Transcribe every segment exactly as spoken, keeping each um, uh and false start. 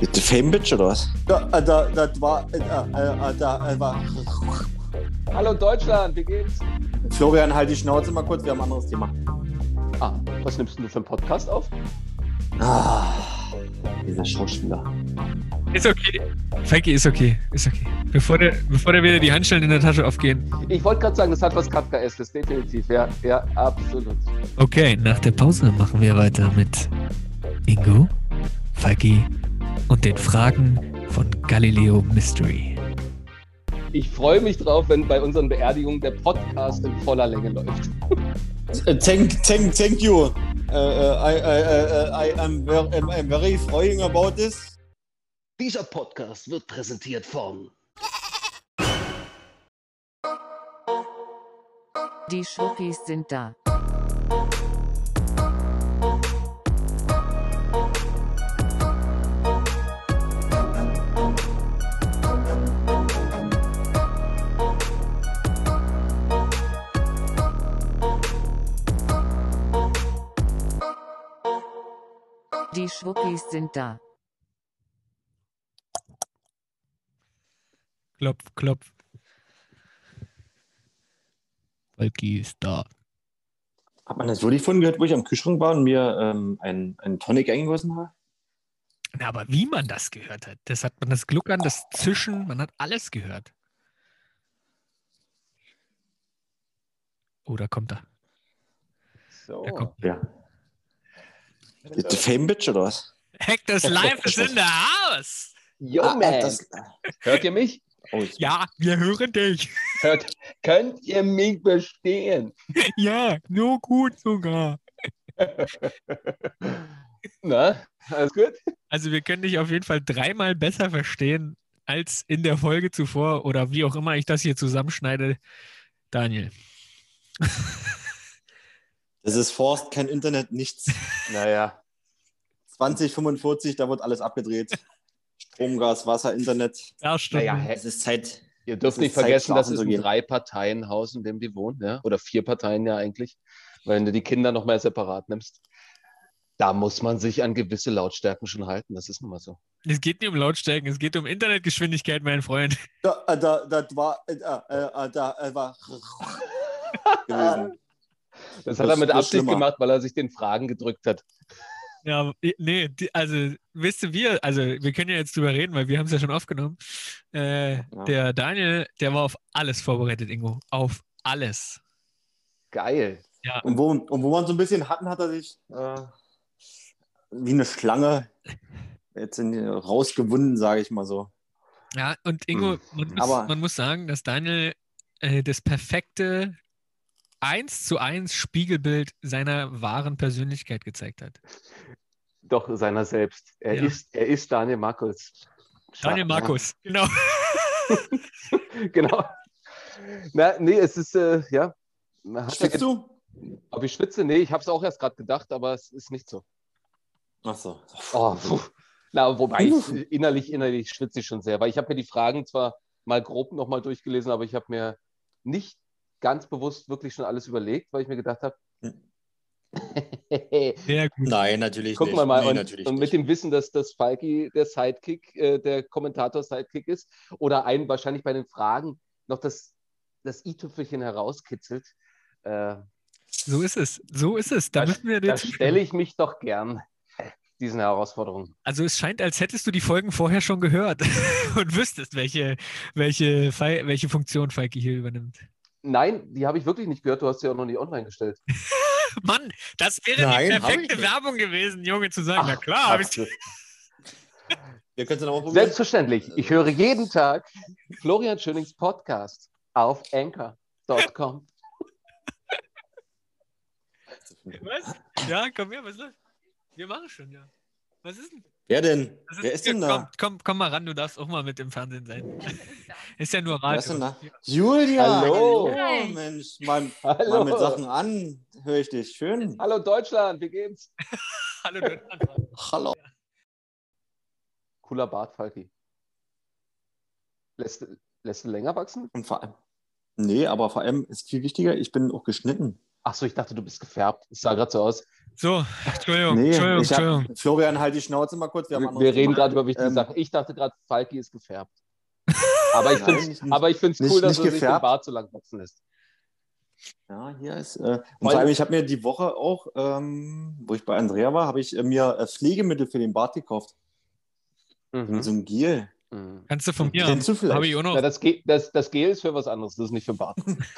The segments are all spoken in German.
The Fame Bitch oder was? Da, äh, da, das war, äh, äh, da äh, war. Hallo Deutschland, wie geht's? Florian, halt die Schnauze mal kurz, wir haben ein anderes Thema. Ah, was nimmst du für einen Podcast auf? Ah, dieser Schauspieler. Ist okay. Falki, ist okay. Ist okay. Bevor der, bevor der wieder die Handschellen in der Tasche aufgehen. Ich wollte gerade sagen, das hat was Kafkaeskes, definitiv. Ja, ja, absolut. Okay, nach der Pause machen wir weiter mit Ingo, Falki und den Fragen von Galileo Mystery. Ich freue mich drauf, wenn bei unseren Beerdigungen der Podcast in voller Länge läuft. Thank, thank, thank you. Uh, uh, I, I, I, I am very, I'm very froing about this. Dieser Podcast wird präsentiert von Die Schwuppis sind da. Die Schwuppis sind da. Klopf, klopf. Falki ist da. Hat man das wirklich von gehört, wo ich am Kühlschrank war und mir ähm, einen, einen Tonic eingegossen habe? Na, aber wie man das gehört hat, das hat man das Gluckern, das Zischen, man hat alles gehört. Oh, da kommt er. So. Da kommt Ja. The Fame Bitch oder was? Hector's Life is in the house. Yo, Ah, man. das- Hört ihr mich? Oh, ich- Ja, wir hören dich. Hört, könnt ihr mich verstehen? Ja, nur gut sogar. Na, alles gut? Also wir können dich auf jeden Fall dreimal besser verstehen als in der Folge zuvor oder wie auch immer ich das hier zusammenschneide. Daniel. Das ist Forst, kein Internet, nichts. Naja. zwanzig fünfundvierzig, da wird alles abgedreht. Strom, Gas, Wasser, Internet. Ja, stimmt. Naja, hä? Es ist Zeit. Ihr dürft Es nicht ist Zeit, vergessen, das schlafen ist zu ein gehen. Drei-Parteien-Haus, in dem die wohnen, ja? Oder vier Parteien ja eigentlich, wenn du die Kinder noch mal separat nimmst. Da muss man sich an gewisse Lautstärken schon halten, das ist nun mal so. Es geht nicht um Lautstärken, es geht um Internetgeschwindigkeit, mein Freund. Da, äh, da, das war, äh, äh, äh, da äh, war gewesen. Das hat er mit Das ist Absicht schlimmer. gemacht, weil er sich den Fragen gedrückt hat. Ja, nee, die, also wisst ihr, wir, also wir können ja jetzt drüber reden, weil wir haben es ja schon aufgenommen. Äh, Ja. Der Daniel, der war auf alles vorbereitet, Ingo. Auf alles. Geil. Ja, Und wo, und wo man so ein bisschen hatten, hat er sich äh, wie eine Schlange jetzt in, rausgewunden, sage ich mal so. ja und Ingo, man muss, Aber- man muss sagen, dass Daniel äh, das perfekte eins zu eins Spiegelbild seiner wahren Persönlichkeit gezeigt hat. Doch, seiner selbst. Er, Ja. ist, er ist Daniel Markus. Daniel Markus, genau. Genau. Na, nee, es ist, äh, ja. Man hat ja Schwitzt du? Ob ich schwitze? Nee, ich habe es auch erst gerade gedacht, aber es ist nicht so. Ach so. Oh, puh. Na, wobei ich innerlich, innerlich schwitze ich schon sehr, weil ich habe mir die Fragen zwar mal grob nochmal durchgelesen, aber ich habe mir nicht ganz bewusst wirklich schon alles überlegt, weil ich mir gedacht habe, Sehr gut. Nein, natürlich gucken nicht. wir mal. Nee, und natürlich und mit nicht. dem Wissen, dass das Falki der Sidekick, äh, der Kommentator-Sidekick ist oder einen wahrscheinlich bei den Fragen noch das, das i-Tüpfelchen herauskitzelt, äh, So ist es. So ist es. Da da, müssen wir dir da zustimmen. stelle ich mich doch gern diesen Herausforderungen. Also es scheint, als hättest du die Folgen vorher schon gehört und wüsstest, welche, welche, Fei- welche Funktion Falki hier übernimmt. Nein, die habe ich wirklich nicht gehört. Du hast sie auch noch nicht online gestellt. Mann, das wäre Nein, die hab ich perfekte nicht. Werbung gewesen, Junge, zu sagen, na Ach, klar, habe ich absolut. Wir können es nochmal probieren. Selbstverständlich. Ich höre jeden Tag Florian Schönings Podcast auf anchor Punkt com. Was? Ja, komm her, was ist das? Wir machen schon, ja. Was ist denn? Wer denn? Was Wer ist denn komm, da? komm, komm mal ran, du darfst auch mal mit im Fernsehen sein. Ist ja nur Wer ist denn Radio. da? Julia! Hallo. Hallo, Mensch. Mal, Hallo. mal mit Sachen an. Höre ich dich. Schön. Hallo Deutschland, wie geht's? Hallo, Deutschland. Hallo. Cooler Bart, Falki. Lässt, lässt du länger wachsen? Und vor allem. Nee, aber vor allem ist viel wichtiger, ich bin auch geschnitten. Achso, ich dachte, du bist gefärbt. Es sah gerade so aus. So, Entschuldigung, Nee, Entschuldigung, ich Entschuldigung. hab, Florian, halt die Schnauze mal kurz. Wir, haben Wir, anderes wir reden Thema. gerade über wichtige Ähm, Sachen. Ich dachte gerade, Falki ist gefärbt. Aber ich Nein, finde nicht- es aber ich find's nicht- cool, dass nicht er sich den gefärbt. Bart so lang wachsen lässt. Ja, hier ist. Äh, und Weil- vor allem, ich habe mir die Woche auch, ähm, wo ich bei Andrea war, habe ich äh, mir äh, Pflegemittel für den Bart gekauft. Mhm. So ein Gel. Mhm. Kannst du von mir Kennst du vielleicht? Habe ich auch noch. Ja, das, Ge das, das Gel ist für was anderes, das ist nicht für den Bart.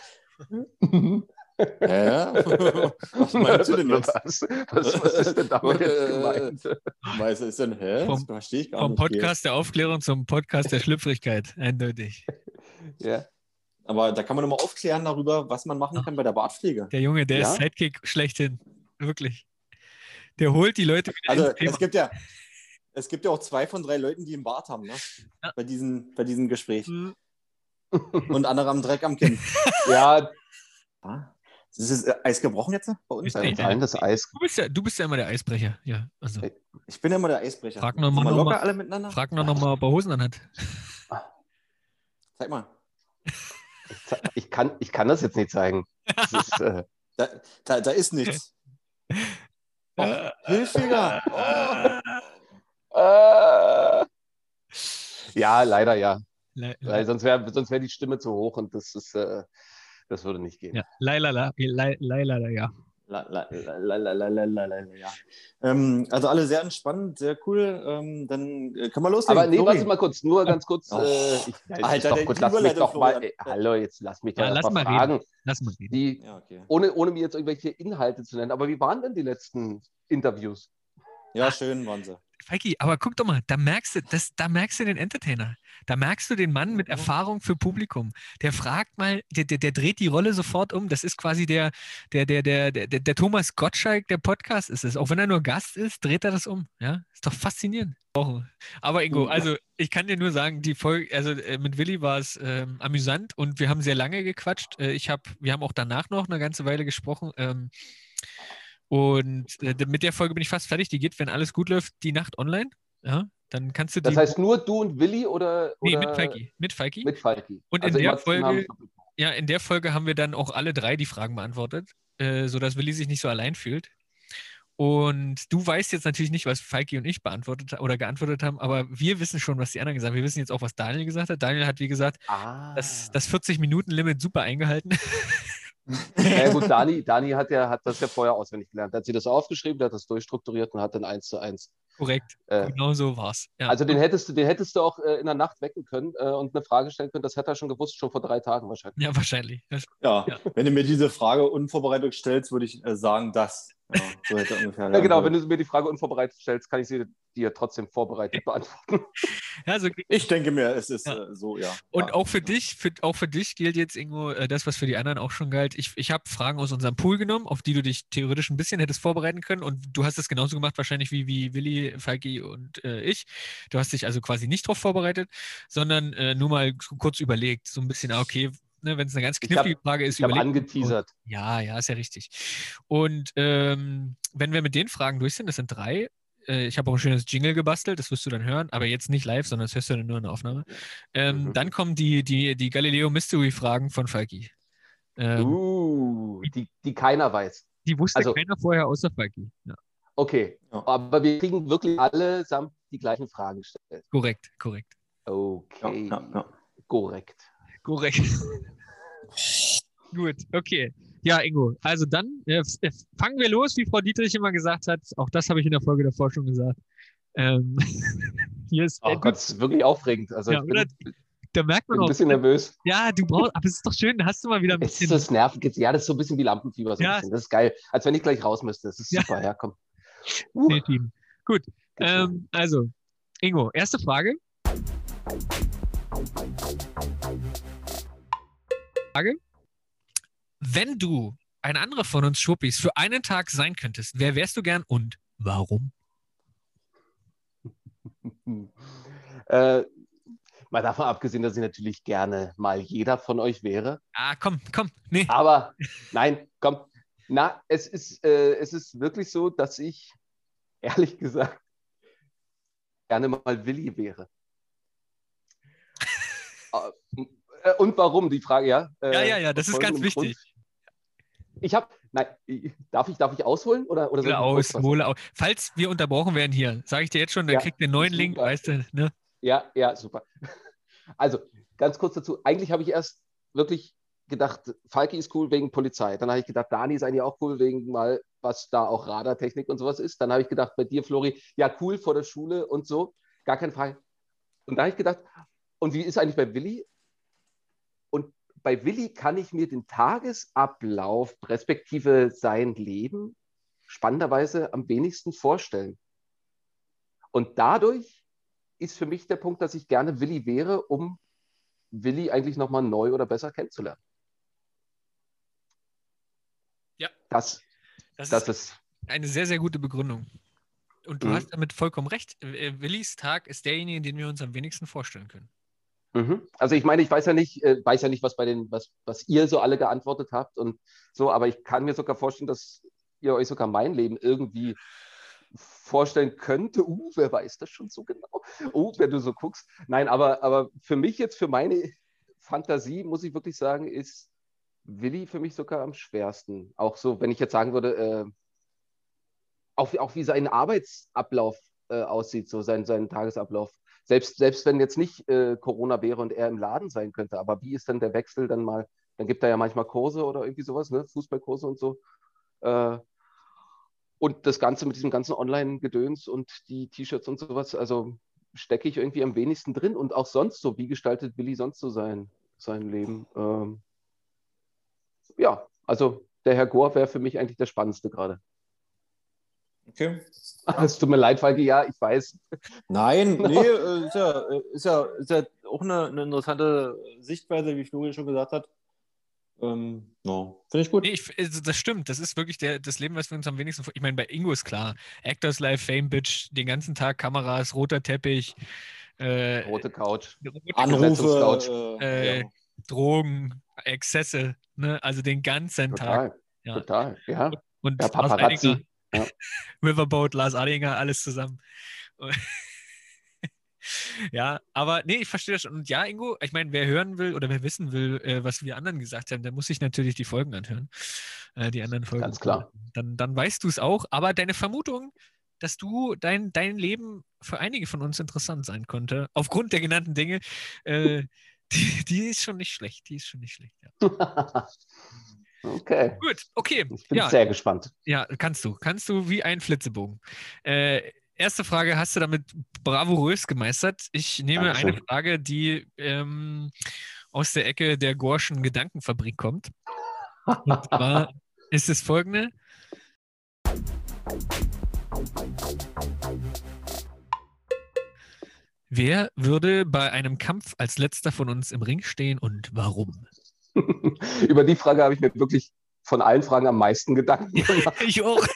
Ja, was meinst du denn jetzt? Was, was, was ist denn damit jetzt gemeint? Weißt du, ist denn, hä? Vom- das verstehe ich gar Vom nicht. Podcast der Aufklärung zum Podcast der Schlüpfrigkeit. Eindeutig. Ja. Aber da kann man nochmal aufklären darüber, was man machen kann bei der Bartpflege. Der Junge, der Ja? ist Sidekick schlechthin. Wirklich. Der holt die Leute wieder Also ins Thema. es gibt ja, es gibt ja auch zwei von drei Leuten, die einen Bart haben, ne? Ja. Bei, diesem, bei diesem Gespräch. Mhm. Und andere haben Dreck am Kinn. Ja, Ah, ist das äh, Eis gebrochen jetzt bei uns? Ist bei uns Nee, allen das Eis. Du bist, ja, du bist ja immer der Eisbrecher. Ja, also. Ich bin ja immer der Eisbrecher. Frag noch Sind mal wir noch locker mal- alle miteinander? Frag noch noch mal, ob er Hosen anhat. Zeig mal. Ich kann, ich kann das jetzt nicht zeigen. Das ist, äh, Da, da, da ist nichts. Oh, Hilfiger. Oh. äh, ja, leider ja. Le Weil sonst wäre sonst wär die Stimme zu hoch und das ist, äh, das würde nicht gehen. ja, Leilala, Leilala, Leilala, ja. La, la, la, la, la, la, la, la, la, ja. Ähm, also alle sehr entspannt, sehr cool. Ähm, dann äh, können wir loslegen. Aber nee, Flori. warte mal kurz, nur ganz kurz. Oh. Äh, ich, ja, Alter, doch, der- gut, die lass mich Überleitung, doch mal. Florian. Ey, hallo, jetzt lass mich Ja, ja, lass erst mal mal fragen. Lass mal reden. Die, Ja, okay. ohne, ohne mir jetzt irgendwelche Inhalte zu nennen, aber wie waren denn die letzten Interviews? Ja, schön waren sie. Feiki, aber guck doch mal, da merkst du, das, da merkst du den Entertainer. Da merkst du den Mann mit Erfahrung für Publikum. Der fragt mal, der, der, der dreht die Rolle sofort um. Das ist quasi der, der, der, der, der, der Thomas Gottschalk der Podcast ist es. Auch wenn er nur Gast ist, dreht er das um. Ja, ist doch faszinierend. Aber Ingo, also ich kann dir nur sagen, die Folge, also äh, mit Willi war es ähm, amüsant und wir haben sehr lange gequatscht. Äh, ich habe, wir haben auch danach noch eine ganze Weile gesprochen. Ähm, Und äh, mit der Folge bin ich fast fertig. Die geht, wenn alles gut läuft, die Nacht online. Ja, dann kannst du die. Das heißt nur du und Willi oder, nee, oder mit Falki. Mit Falki. Mit Falki. Und Also in der immer Folge, zusammen- ja, in der Folge haben wir dann auch alle drei die Fragen beantwortet, äh, sodass Willi sich nicht so allein fühlt. Und du weißt jetzt natürlich nicht, was Falki und ich beantwortet oder geantwortet haben, aber wir wissen schon, was die anderen gesagt haben. Wir wissen jetzt auch, was Daniel gesagt hat. Daniel hat, wie gesagt, Ah. das, das vierzig-Minuten-Limit super eingehalten. Ja, gut, Dani, Dani hat, ja, hat das ja vorher auswendig gelernt. Da hat sie das aufgeschrieben, der hat das durchstrukturiert und hat dann eins zu eins. Korrekt. Äh, Genau so war's. Ja. Also den hättest du, den hättest du auch äh, in der Nacht wecken können äh, und eine Frage stellen können. Das hätte er schon gewusst, schon vor drei Tagen wahrscheinlich. ja, wahrscheinlich. Das, Ja, Ja. wenn du mir diese Frage unvorbereitet stellst, würde ich äh, sagen, das. Ja, so hätte er ungefähr. Ja, genau, wenn du mir die Frage unvorbereitet stellst, kann ich sie dir trotzdem vorbereitet beantworten. ja, so Ich denke mir, es ist Ja. äh, so, ja. Und ja. auch für dich, für, auch für dich gilt jetzt, Ingo, äh, das, was für die anderen auch schon galt. Ich, ich habe Fragen aus unserem Pool genommen, auf die du dich theoretisch ein bisschen hättest vorbereiten können. Und du hast es genauso gemacht, wahrscheinlich wie, wie Willi, Falki und äh, ich. Du hast dich also quasi nicht darauf vorbereitet, sondern äh, nur mal kurz überlegt. So ein bisschen, ah, okay, ne, wenn es eine ganz Ich knifflige hab- Frage ist, Ich habe überlegt. angeteasert. Ja, ja, ist ja richtig. Und ähm, wenn wir mit den Fragen durch sind, das sind drei. Äh, ich habe auch ein schönes Jingle gebastelt, das wirst du dann hören, aber jetzt nicht live, sondern das hörst du dann nur in der Aufnahme. Ähm, Mhm. Dann kommen die, die, die Galileo Mystery-Fragen von Falki. Ähm, Uh, die, die keiner weiß. die wusste also- keiner vorher außer Falki. Ja, Okay, Ja. aber wir kriegen wirklich allesamt die gleichen Fragen gestellt. korrekt, korrekt. Ja, Okay, ja, ja. korrekt. Korrekt. Gut, okay. Ja, Ingo, also dann äh, f- äh, fangen wir los, wie Frau Dietrich immer gesagt hat. Auch das habe ich in der Folge davor schon gesagt. Ähm, hier ist, Oh äh, Gott, das ist wirklich aufregend. Also Ja, ich bin, oder? bin da merkt man ein auch, bisschen nervös. ja, du brauchst, aber es ist doch schön, da hast du mal wieder ein Es bisschen. ist das nervig jetzt. Ja, das ist so ein bisschen wie Lampenfieber. So ein Ja. bisschen. Das ist geil. Als wenn ich gleich raus müsste. Das ist Ja. super. Ja, komm. Uh, Nee, Team. Gut, geht's schnell. ähm, also, Ingo, erste Frage. Frage. Wenn du ein anderer von uns Schuppis für einen Tag sein könntest, wer wärst du gern und warum? äh, mal davon abgesehen, dass ich natürlich gerne mal jeder von euch wäre. Ah, komm, komm, nee. Aber nein, komm. Na, es ist, äh, es ist wirklich so, dass ich, ehrlich gesagt, gerne mal Willi wäre. Äh, Und warum? Die Frage, ja. äh, Ja, ja, ja, das aus ist ganz folgendem wichtig. Ich habe, nein, darf ich, darf ich ausholen? Oder, oder soll Hole ich aus, kurz was hole sagen? aus. Falls wir unterbrochen werden hier, sage ich dir jetzt schon, dann Ja, kriegt ihr einen neuen Link, super. weißt du, ne? Ja, ja, super. Also, ganz kurz dazu. Eigentlich habe ich erst wirklich gedacht, Falki ist cool wegen Polizei. Dann habe ich gedacht, Dani ist eigentlich auch cool wegen mal, was da auch Radartechnik und sowas ist. Dann habe ich gedacht, bei dir, Flori, ja, cool vor der Schule und so. Gar keine Frage. Und da habe ich gedacht, und wie ist eigentlich bei Willi? Und bei Willi kann ich mir den Tagesablauf respektive sein Leben spannenderweise am wenigsten vorstellen. Und dadurch ist für mich der Punkt, dass ich gerne Willi wäre, um Willi eigentlich nochmal neu oder besser kennenzulernen. Ja. Das, Das, das ist ist, eine sehr, sehr gute Begründung. Und du Mhm. hast damit vollkommen recht. Äh, Willis Tag ist derjenige, den wir uns am wenigsten vorstellen können. mhm. Also ich meine, ich weiß ja nicht, äh, weiß ja nicht, was bei den, was, was ihr so alle geantwortet habt und so, aber ich kann mir sogar vorstellen, dass ihr euch sogar mein Leben irgendwie vorstellen könnte. Uh, wer weiß das schon so genau? Oh, wenn du so guckst. Nein, aber, aber für mich jetzt, für meine Fantasie, muss ich wirklich sagen, ist Willi für mich sogar am schwersten. Auch so, wenn ich jetzt sagen würde, äh, auch, auch wie sein Arbeitsablauf äh, aussieht, so sein, sein Tagesablauf. Selbst, selbst wenn jetzt nicht äh, Corona wäre und er im Laden sein könnte, aber wie ist dann der Wechsel dann mal? Dann gibt er ja manchmal Kurse oder irgendwie sowas, ne? Fußballkurse und so. Äh, und das Ganze mit diesem ganzen Online-Gedöns und die T-Shirts und sowas, also stecke ich irgendwie am wenigsten drin. Und auch sonst so, wie gestaltet Willi sonst so sein, sein Leben? Ähm, ja, also der Herr Gohr wäre für mich eigentlich der Spannendste gerade. Okay. Es tut mir leid, Falki, ja, ich weiß. Nein, nee, äh, ist ja, äh, ist ja, ist ja auch eine, eine interessante Sichtweise, wie Flori schon gesagt hat. Ähm, no. Finde ich gut. Nee, ich, also das stimmt. Das ist wirklich der, das Leben, was wir uns am wenigsten vor. Ich meine, bei Ingo ist klar. Actors Life, Fame Bitch, den ganzen Tag Kameras, roter Teppich, äh, Rote Couch. rote Besetzungscouch. Anrufe, äh, äh, ja. Drogen, Exzesse, ne? Also den ganzen Tag. Total, Ja. total, ja. Und Ja, Lars Eidinger, Paparazzi. Ja. Riverboat, Lars Adinger, alles zusammen. Ja, aber nee, ich verstehe das schon. Und ja, Ingo, ich meine, wer hören will oder wer wissen will, äh, was wir anderen gesagt haben, der muss sich natürlich die Folgen anhören. Äh, die anderen Folgen. Ganz klar. Dann, dann weißt du es auch. Aber deine Vermutung, dass du dein, dein Leben für einige von uns interessant sein könnte, aufgrund der genannten Dinge, äh, die, die ist schon nicht schlecht. Die ist schon nicht schlecht, ja. Okay. Gut, okay. Ich bin Ja, sehr gespannt. ja, kannst du. Kannst du wie ein Flitzebogen. Äh, erste Frage hast du damit bravourös gemeistert. Ich nehme Dankeschön. eine Frage, die ähm, aus der Ecke der Gorschen Gedankenfabrik kommt. Und zwar ist es folgende. Wer würde bei einem Kampf als letzter von uns im Ring stehen und warum? Über die Frage habe ich mir wirklich von allen Fragen am meisten Gedanken gemacht. Ich auch.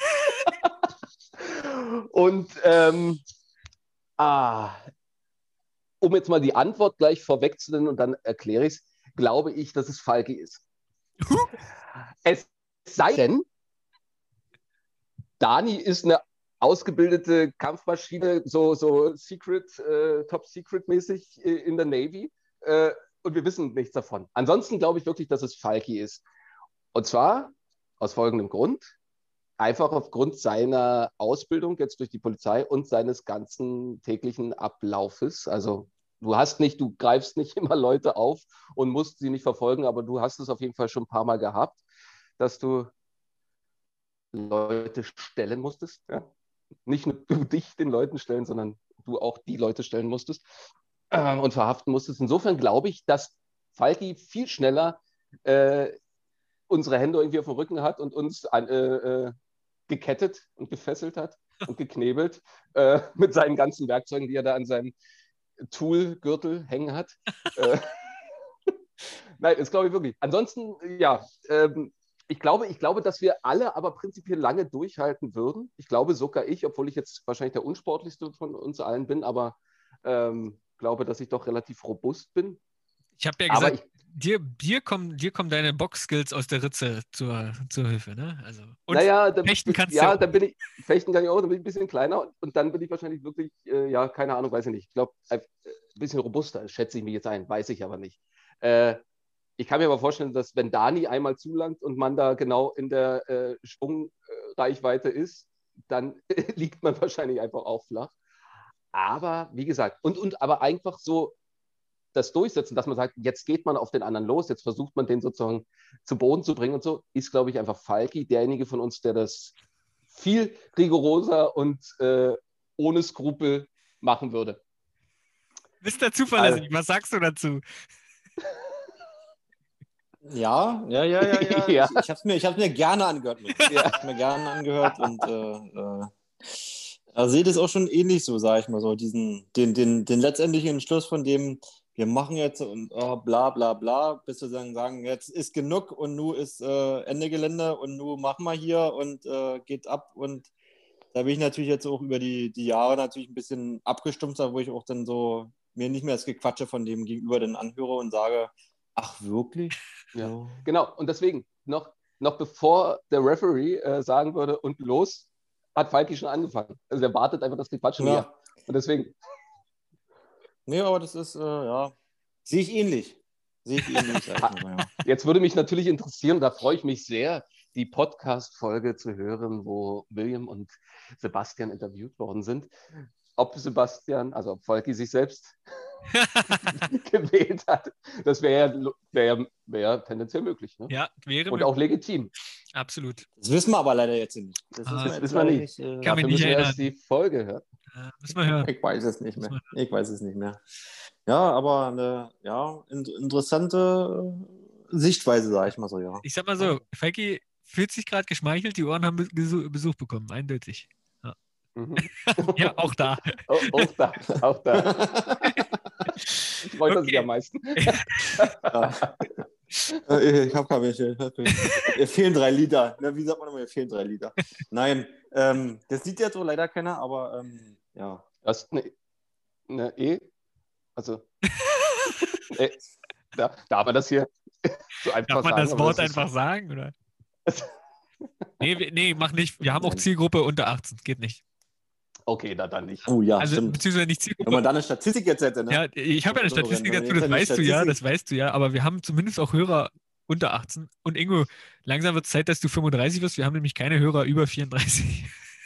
Und ähm, ah, um jetzt mal die Antwort gleich vorwegzunehmen und dann erkläre ich es, glaube ich, dass es Falki ist. Es sei denn, Dani ist eine ausgebildete Kampfmaschine, so, so Secret, äh, Top-Secret-mäßig äh, in der Navy. Äh, und wir wissen nichts davon. Ansonsten glaube ich wirklich, dass es Falki ist. Und zwar aus folgendem Grund. Einfach aufgrund seiner Ausbildung jetzt durch die Polizei und seines ganzen täglichen Ablaufes. Also du hast nicht, du greifst nicht immer Leute auf und musst sie nicht verfolgen, aber du hast es auf jeden Fall schon ein paar Mal gehabt, dass du Leute stellen musstest. Ja? Nicht nur du dich den Leuten stellen, sondern du auch die Leute stellen musstest äh, und verhaften musstest. Insofern glaube ich, dass Falki viel schneller äh, unsere Hände irgendwie auf dem Rücken hat und uns an, äh, äh, gekettet und gefesselt hat und geknebelt äh, mit seinen ganzen Werkzeugen, die er da an seinem Tool-Gürtel hängen hat. äh, Nein, das glaube ich wirklich. Ansonsten, ja, ähm, ich glaube, ich glaube, dass wir alle aber prinzipiell lange durchhalten würden. Ich glaube sogar ich, obwohl ich jetzt wahrscheinlich der unsportlichste von uns allen bin, aber ähm, glaube, dass ich doch relativ robust bin. Ich habe ja Aber gesagt, dir, dir, kommen, dir kommen deine Box-Skills aus der Ritze zur, zur Hilfe, ne? Also, und naja, dann, fechten kannst ja, du auch. dann bin ich, fechten kann ich auch, dann bin ich ein bisschen kleiner und, und dann bin ich wahrscheinlich wirklich, äh, ja, keine Ahnung, weiß ich nicht. Ich glaube, ein bisschen robuster, schätze ich mich jetzt ein, weiß ich aber nicht. Äh, ich kann mir aber vorstellen, dass wenn Dani einmal zulangt und man da genau in der äh, Schwungreichweite ist, dann liegt man wahrscheinlich einfach auch flach. Aber wie gesagt, und, und aber einfach so das Durchsetzen, dass man sagt, jetzt geht man auf den anderen los, jetzt versucht man den sozusagen zu Boden zu bringen und so, ist, glaube ich, einfach Falki, derjenige von uns, der das viel rigoroser und äh, ohne Skrupel machen würde. Mister Zuverlässig, was sagst du dazu? Ja, ja, ja, ja, ja. Ja. Ich, ich habe es mir, ich hab's mir gerne angehört. Mit. Ja. Ich habe mir gerne angehört und äh, äh, also sehe das auch schon ähnlich so, sage ich mal so, diesen, den, den, den letztendlichen Entschluss von dem, wir machen jetzt und oh, bla bla bla, bis wir sagen, sagen, jetzt ist genug und nu ist äh, Ende Gelände und nu machen wir hier und äh, geht ab. Und da bin ich natürlich jetzt auch über die, die Jahre natürlich ein bisschen abgestumpft, wo ich auch dann so mir nicht mehr das Gequatsche von dem Gegenüber dann anhöre und sage, ach wirklich? Ja. Ja. Genau, und deswegen, noch, noch bevor der Referee äh, sagen würde, und los, hat Falki schon angefangen. Also der wartet einfach das Gequatsche Ja. mehr. Und deswegen, Nee, aber das ist, äh, ja, sehe ich ähnlich. Sehe ich ähnlich. sag ich mal, ja. jetzt würde mich natürlich interessieren, da freue ich mich sehr, die Podcast-Folge zu hören, wo William und Sebastian interviewt worden sind. Ob Sebastian, also ob Falki sich selbst gewählt hat, das wäre ja, wär, wär tendenziell möglich. Ne? Ja, wäre Und möglich. auch legitim. Absolut. Das wissen wir aber leider jetzt nicht. Das, Ah, ist das jetzt wissen wir leider nicht. äh, Kann mich Dafür nicht müssen wir erinnern. erst die Folge hören. Äh, müssen wir hören. Ich weiß es nicht mehr. Ich weiß es nicht mehr. Ja, aber eine ja, in, interessante äh, Sichtweise, sage ich mal so, ja. Ich sag mal so, Falki fühlt sich gerade geschmeichelt, die Ohren haben Besuch, Besuch bekommen, eindeutig. Ja, Mhm. ja auch da. Oh, auch da, auch da. Ich wollte Okay. das am meisten. Ja. Äh, Ich habe keine welche. Mir fehlen drei Liter. Ne, wie sagt man immer, mir fehlen drei Liter. Nein, ähm, das sieht jetzt so leider keiner, aber ähm, ja. Das ist eine, eine E. Also, äh, da, darf man das hier so einfach Darf man sagen? das aber Wort das ist- einfach sagen? Oder? Nee, wir- nee, mach nicht. Wir haben auch Zielgruppe unter achtzehn. Geht nicht. Okay, da dann nicht. Oh ja, Also, stimmt. beziehungsweise nicht Wenn Zielgruppe. man da eine Statistik jetzt hätte, ne? Ja, ich habe ja eine So, Statistik wenn- dazu, wenn das eine weißt du ja, Statistik- das weißt du ja, aber wir haben zumindest auch Hörer unter achtzehn. Und Ingo, langsam wird es Zeit, dass du fünfunddreißig wirst. Wir haben nämlich keine Hörer über vierunddreißig.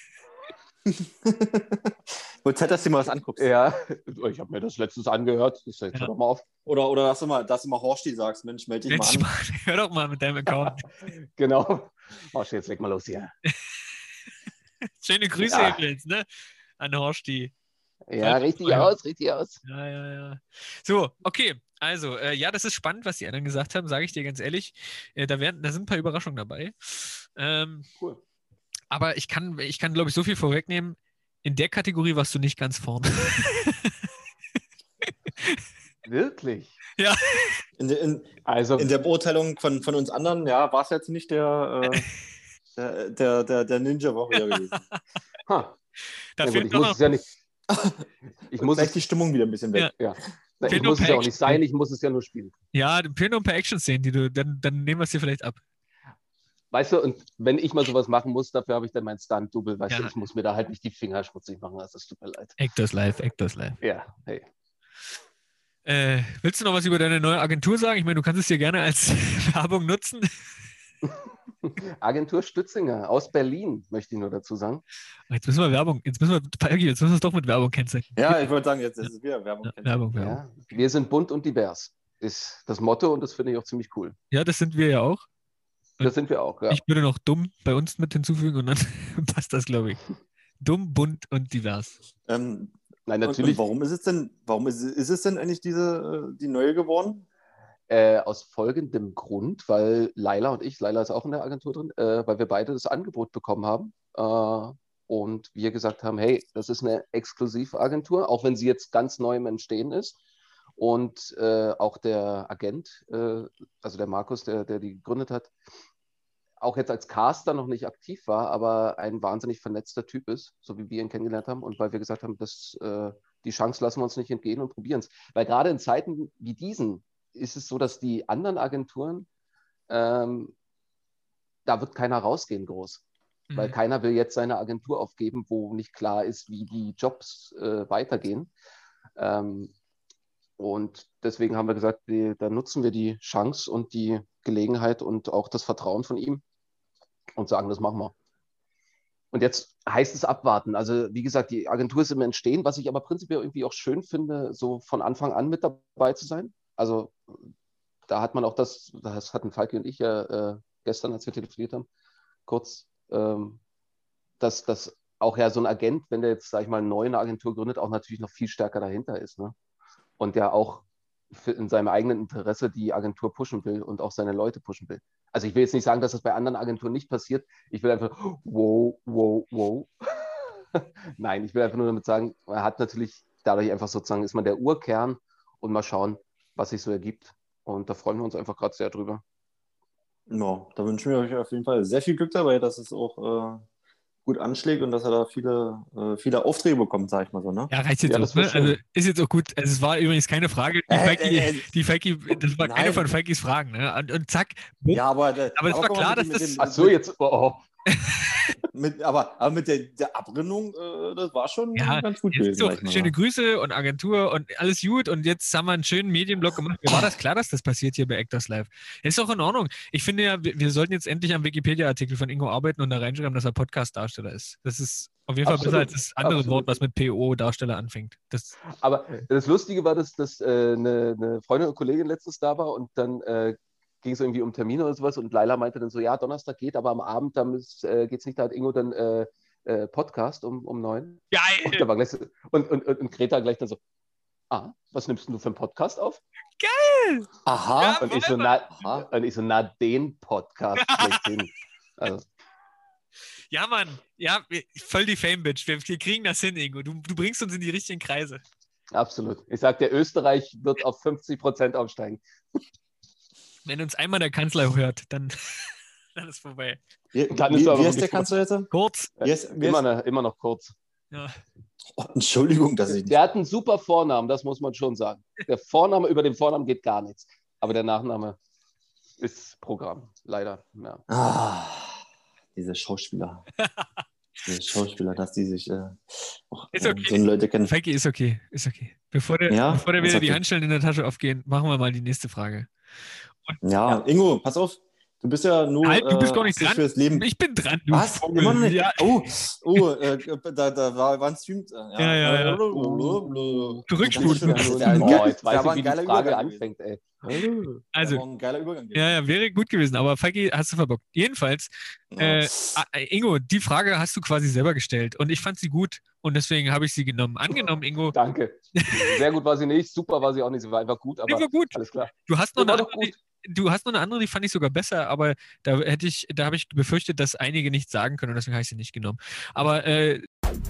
Wohl Zeit, dass du mal was anguckst. Ja, ich habe mir das letztens angehört. Ich sag, jetzt Ja. hör doch mal auf. Oder, oder dass du mal, dass du mal Horsti sagst, Mensch, melde dich Mensch, mal an. Mann, hör doch mal mit deinem Account. Genau. Oh, jetzt leg mal los hier. Schöne Grüße Ja. übrigens, ne? An Horsti. Ja, richtig Ja. aus, richtig aus. Ja, ja, ja. So, okay. Also, äh, ja, das ist spannend, was die anderen gesagt haben, sage ich dir ganz ehrlich. Äh, da, werden, da sind ein paar Überraschungen dabei. Ähm, Cool. aber ich kann, ich kann, glaube ich, so viel vorwegnehmen. In der Kategorie warst du nicht ganz vorne. Wirklich? Ja. In, der- in, Also, in der Beurteilung von, von uns anderen, ja, war es jetzt nicht der, äh, der, der, der, der Ninja Warrior gewesen. ha. Da Ja, gut, fehlt ich doch muss noch. es ja nicht. Ich muss Vielleicht es, die Stimmung wieder ein bisschen weg. ja. Na, Fehlt ich nur muss es per ja auch nicht Action. sein, ich muss es ja nur spielen. Ja, da fehlen noch ein paar Action-Szenen, die du, dann, dann nehmen wir es dir vielleicht ab. Weißt du, und wenn ich mal sowas machen muss, dafür habe ich dann mein Stunt-Double. Weißt du, Ja. ich muss mir da halt nicht die Finger schmutzig machen. Also, es tut mir leid. Actors Live, Actors Live. Ja, hey. Äh, willst du noch was über deine neue Agentur sagen? Ich meine, du kannst es dir gerne als Werbung nutzen. Agentur Stützinger aus Berlin, möchte ich nur dazu sagen. Jetzt müssen wir Werbung, jetzt müssen wir, Falki, jetzt müssen wir es doch mit Werbung kennzeichnen. Ja, ich wollte sagen, jetzt ist es wieder Werbung. Ja, Werbung, Werbung. Ja, wir sind bunt und divers, ist das Motto und das finde ich auch ziemlich cool. Ja, das sind wir ja auch. Das sind wir auch, ja. Ich würde noch dumm bei uns mit hinzufügen und dann passt das, glaube ich. Dumm, bunt und divers. Ähm, Nein, und, natürlich und warum ist es denn, warum ist, ist es denn eigentlich diese, äh, die neue geworden? äh, aus folgendem Grund, weil Laila und ich, Laila ist auch in der Agentur drin, äh, weil wir beide das Angebot bekommen haben äh, und wir gesagt haben, hey, das ist eine Exklusivagentur, auch wenn sie jetzt ganz neu im Entstehen ist. Und äh, auch der Agent, äh, also der Markus, der, der die gegründet hat, auch jetzt als Caster noch nicht aktiv war, aber ein wahnsinnig vernetzter Typ ist, so wie wir ihn kennengelernt haben. Und weil wir gesagt haben, dass, äh, die Chance lassen wir uns nicht entgehen und probieren es. Weil gerade in Zeiten wie diesen ist es so, dass die anderen Agenturen, ähm, da wird keiner rausgehen groß. Mhm. Weil keiner will jetzt seine Agentur aufgeben, wo nicht klar ist, wie die Jobs äh, weitergehen. Ähm, Und deswegen haben wir gesagt, wir, da nutzen wir die Chance und die Gelegenheit und auch das Vertrauen von ihm und sagen, das machen wir. Und jetzt heißt es abwarten. Also wie gesagt, die Agentur ist im Entstehen, was ich aber prinzipiell irgendwie auch schön finde, so von Anfang an mit dabei zu sein. Also da hat man auch das, das hatten Falki und ich ja äh, gestern, als wir telefoniert haben, kurz, ähm, dass das auch ja so ein Agent, wenn der jetzt, sag ich mal, neu eine Agentur gründet, auch natürlich noch viel stärker dahinter ist. Ne? Und der auch für, in seinem eigenen Interesse die Agentur pushen will und auch seine Leute pushen will. Also ich will jetzt nicht sagen, dass das bei anderen Agenturen nicht passiert. Ich will einfach, wow, wow, wow. Nein, ich will einfach nur damit sagen, er hat natürlich dadurch einfach sozusagen, ist man der Urkern und mal schauen, was sich so ergibt. Und da freuen wir uns einfach gerade sehr drüber. Ja, da wünschen wir euch auf jeden Fall sehr viel Glück dabei, dass es auch äh, gut anschlägt und dass er da viele, äh, viele Aufträge bekommt, sag ich mal so, ne? Ja, reicht jetzt Ja, auch. das wär Ne? schön. Also ist jetzt auch gut. Also, es war übrigens keine Frage. Die Äh, Falki, äh, äh, die Falki, das war keine nein. von Falkis Fragen. Ne? Und, und zack, bumm. Ja, aber, äh, Aber es war guck mal, klar, mit dem- dass mit das- dem- Ach so, jetzt, oh, Mit, aber, aber mit der, der Abrundung, äh, das war schon Ja, ganz gut jetzt ist gewesen. doch sag ich mal, schöne ne? Grüße und Agentur und alles gut und jetzt haben wir einen schönen Medienblock gemacht. Mir war das klar, dass das passiert hier bei Actors Live. Ist auch in Ordnung. Ich finde ja, wir, wir sollten jetzt endlich am Wikipedia-Artikel von Ingo arbeiten und da reinschreiben, dass er Podcast-Darsteller ist. Das ist auf jeden Fall Absolut, besser als das andere absolut. Wort, was mit P O-Darsteller anfängt. Das, aber das Lustige war, dass, dass äh, eine, eine Freundin und Kollegin letztens da war und dann äh, ging es irgendwie um Termine oder sowas und Laila meinte dann so, ja, Donnerstag geht, aber am Abend dann äh, geht es nicht, da hat Ingo dann äh, äh, Podcast um, um neun. Und, da geil! war gleich so, und, und, und, und Greta gleich dann so, ah, was nimmst denn du für einen Podcast auf? Aha. Ja, Und ich so, na, Aha. und ich so, na den Podcast schlechthin. Also, Ja, Mann. Ja, wir- voll die Fame-Bitch. Wir, wir kriegen das hin, Ingo. Du, du bringst uns in die richtigen Kreise. absolut. Ich sag, der Österreich wird auf fünfzig Prozent aufsteigen. Wenn uns einmal der Kanzler hört, dann, dann ist vorbei. Wie, Dann wie, ist er aber wie ist der wirklich- Kanzler jetzt? Kurz. Wie ist, wie Immer, ist, ne, immer noch kurz. Ja. oh, Entschuldigung, dass ich nicht. Der hat einen super Vornamen, das muss man schon sagen. Der Vorname, über den Vornamen geht gar nichts. Aber der Nachname ist Programm, leider. Ja. Ah, diese Schauspieler. diese Schauspieler, dass die sich äh, auch, Ist äh, okay. so Leute kennen. Falki, ist okay. Ist okay. Bevor der, Ja, bevor der ist wieder die okay. Handschellen in der Tasche aufgehen, machen wir mal die nächste Frage. Ja, Ingo, pass auf. Du bist ja nur Halt, du bist äh, gar nicht Assist dran. fürs Leben. Ich bin dran, du Was? Vogel. Immer noch nicht? Ja, Oh, oh äh, da, da war, war ein Stream. äh, Ja, ja, ja. Zurückspulen. Zurückspulen. Das ist Oh, ja ein geil- jetzt weiß das war ich, wie ein die geiler Frage Übergang gewesen. anfängt, ey. Das also, war ein geiler Übergang gewesen. ja, ja, wäre gut gewesen, aber Falki, hast du verbockt. Jedenfalls, äh, ah, äh, Ingo, die Frage hast du quasi selber gestellt und ich fand sie gut und deswegen habe ich sie genommen. Angenommen, Ingo, Danke. Sehr gut war sie nicht, super war sie auch nicht, sie war einfach gut, die aber war gut. alles klar. Du hast noch Die war eine doch andere, gut. die, du hast noch eine andere, die fand ich sogar besser, aber da hätte ich, da habe ich befürchtet, dass einige nichts sagen können und deswegen habe ich sie nicht genommen. Aber äh,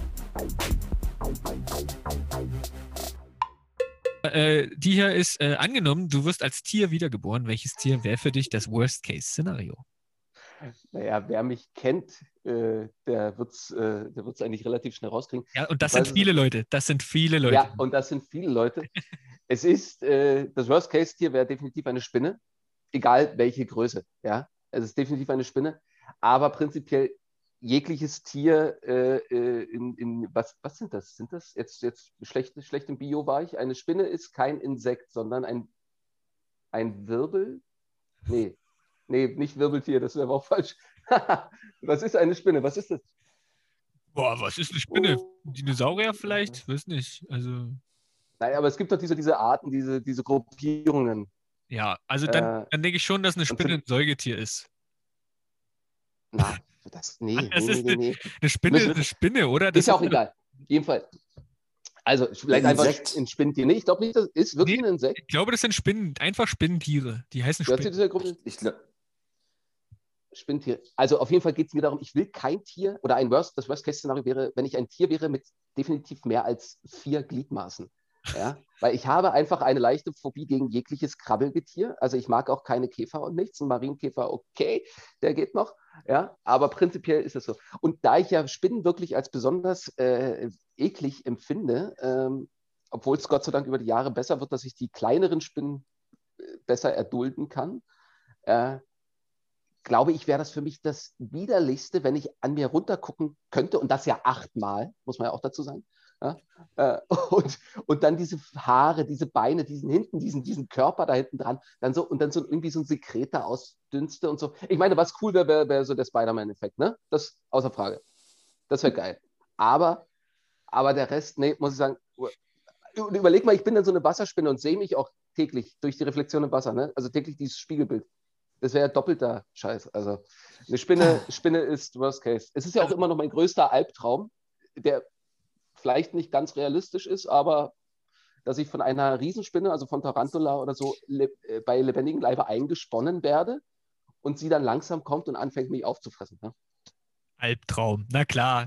äh, die hier ist äh, angenommen, du wirst als Tier wiedergeboren. Welches Tier wäre für dich das Worst-Case-Szenario? Naja, wer mich kennt, äh, der wird es äh, der wird's eigentlich relativ schnell rauskriegen. Ja, und das Ich weiß sind es viele nicht. Leute. Das sind viele Leute. Ja, und das sind viele Leute. Es ist, äh, das Worst-Case-Tier wäre definitiv eine Spinne, egal welche Größe. Ja, es ist definitiv eine Spinne, aber prinzipiell jegliches Tier äh, äh, in, in was, was sind das? Sind das jetzt, jetzt schlecht, schlecht im Bio war ich? Eine Spinne ist kein Insekt, sondern ein, ein Wirbel? Nee, nee, nicht Wirbeltier, das wäre auch falsch. Was ist eine Spinne? Was ist das? Boah, was ist eine Spinne? Dinosaurier vielleicht? Weiß nicht. Also, Nein, aber es gibt doch diese, diese Arten, diese, diese Gruppierungen. ja, also dann, Äh, dann denke ich schon, dass eine und Spinne für- ein Säugetier ist. Na, das, nee, Das nee, ist nee, nee. Eine Spinne Müssen ist wir- eine Spinne, oder? Das Ist ja auch egal. Jedenfalls. Also, vielleicht Ein einfach Insekt. ein Spinntier. Nee, ich glaube nicht, das ist wirklich Nee. ein Insekt. Ich glaube, das sind Spinnen, einfach Spinnentiere. Die heißen Gehört zu Spinnen. dieser Gruppe Ich, glaub- Spinntier. Also, auf jeden Fall geht es mir darum, ich will kein Tier oder ein Worst, das Worst-Case-Szenario wäre, wenn ich ein Tier wäre mit definitiv mehr als vier Gliedmaßen. Ja, weil ich habe einfach eine leichte Phobie gegen jegliches Krabbelgetier. Also ich mag auch keine Käfer und nichts. Ein Marienkäfer, okay, der geht noch. Ja, aber prinzipiell ist es so. Und da ich ja Spinnen wirklich als besonders äh, eklig empfinde, ähm, obwohl es Gott sei Dank über die Jahre besser wird, dass ich die kleineren Spinnen äh, besser erdulden kann, äh, glaube ich, wäre das für mich das Widerlichste, wenn ich an mir runtergucken könnte, und das ja achtmal, muss man ja auch dazu sagen, Ja? Äh, und, und dann diese Haare, diese Beine, diesen hinten, diesen, diesen Körper da hinten dran, dann so, und dann so irgendwie so ein Sekret da ausdünste und so. Ich meine, was cool wäre, wäre wär so der Spider-Man-Effekt, ne? Das außer Frage. Das wäre geil. Aber, aber der Rest, nee, muss ich sagen, überleg mal, ich bin dann so eine Wasserspinne und sehe mich auch täglich durch die Reflexion im Wasser, ne? Also täglich dieses Spiegelbild. Das wäre ja doppelter Scheiß. Also eine Spinne, Spinne ist Worst Case. Es ist ja auch immer noch mein größter Albtraum, der vielleicht nicht ganz realistisch ist, aber dass ich von einer Riesenspinne, also von Tarantula oder so, le bei lebendigem Leibe eingesponnen werde und sie dann langsam kommt und anfängt, mich aufzufressen. Ne? Albtraum, na klar.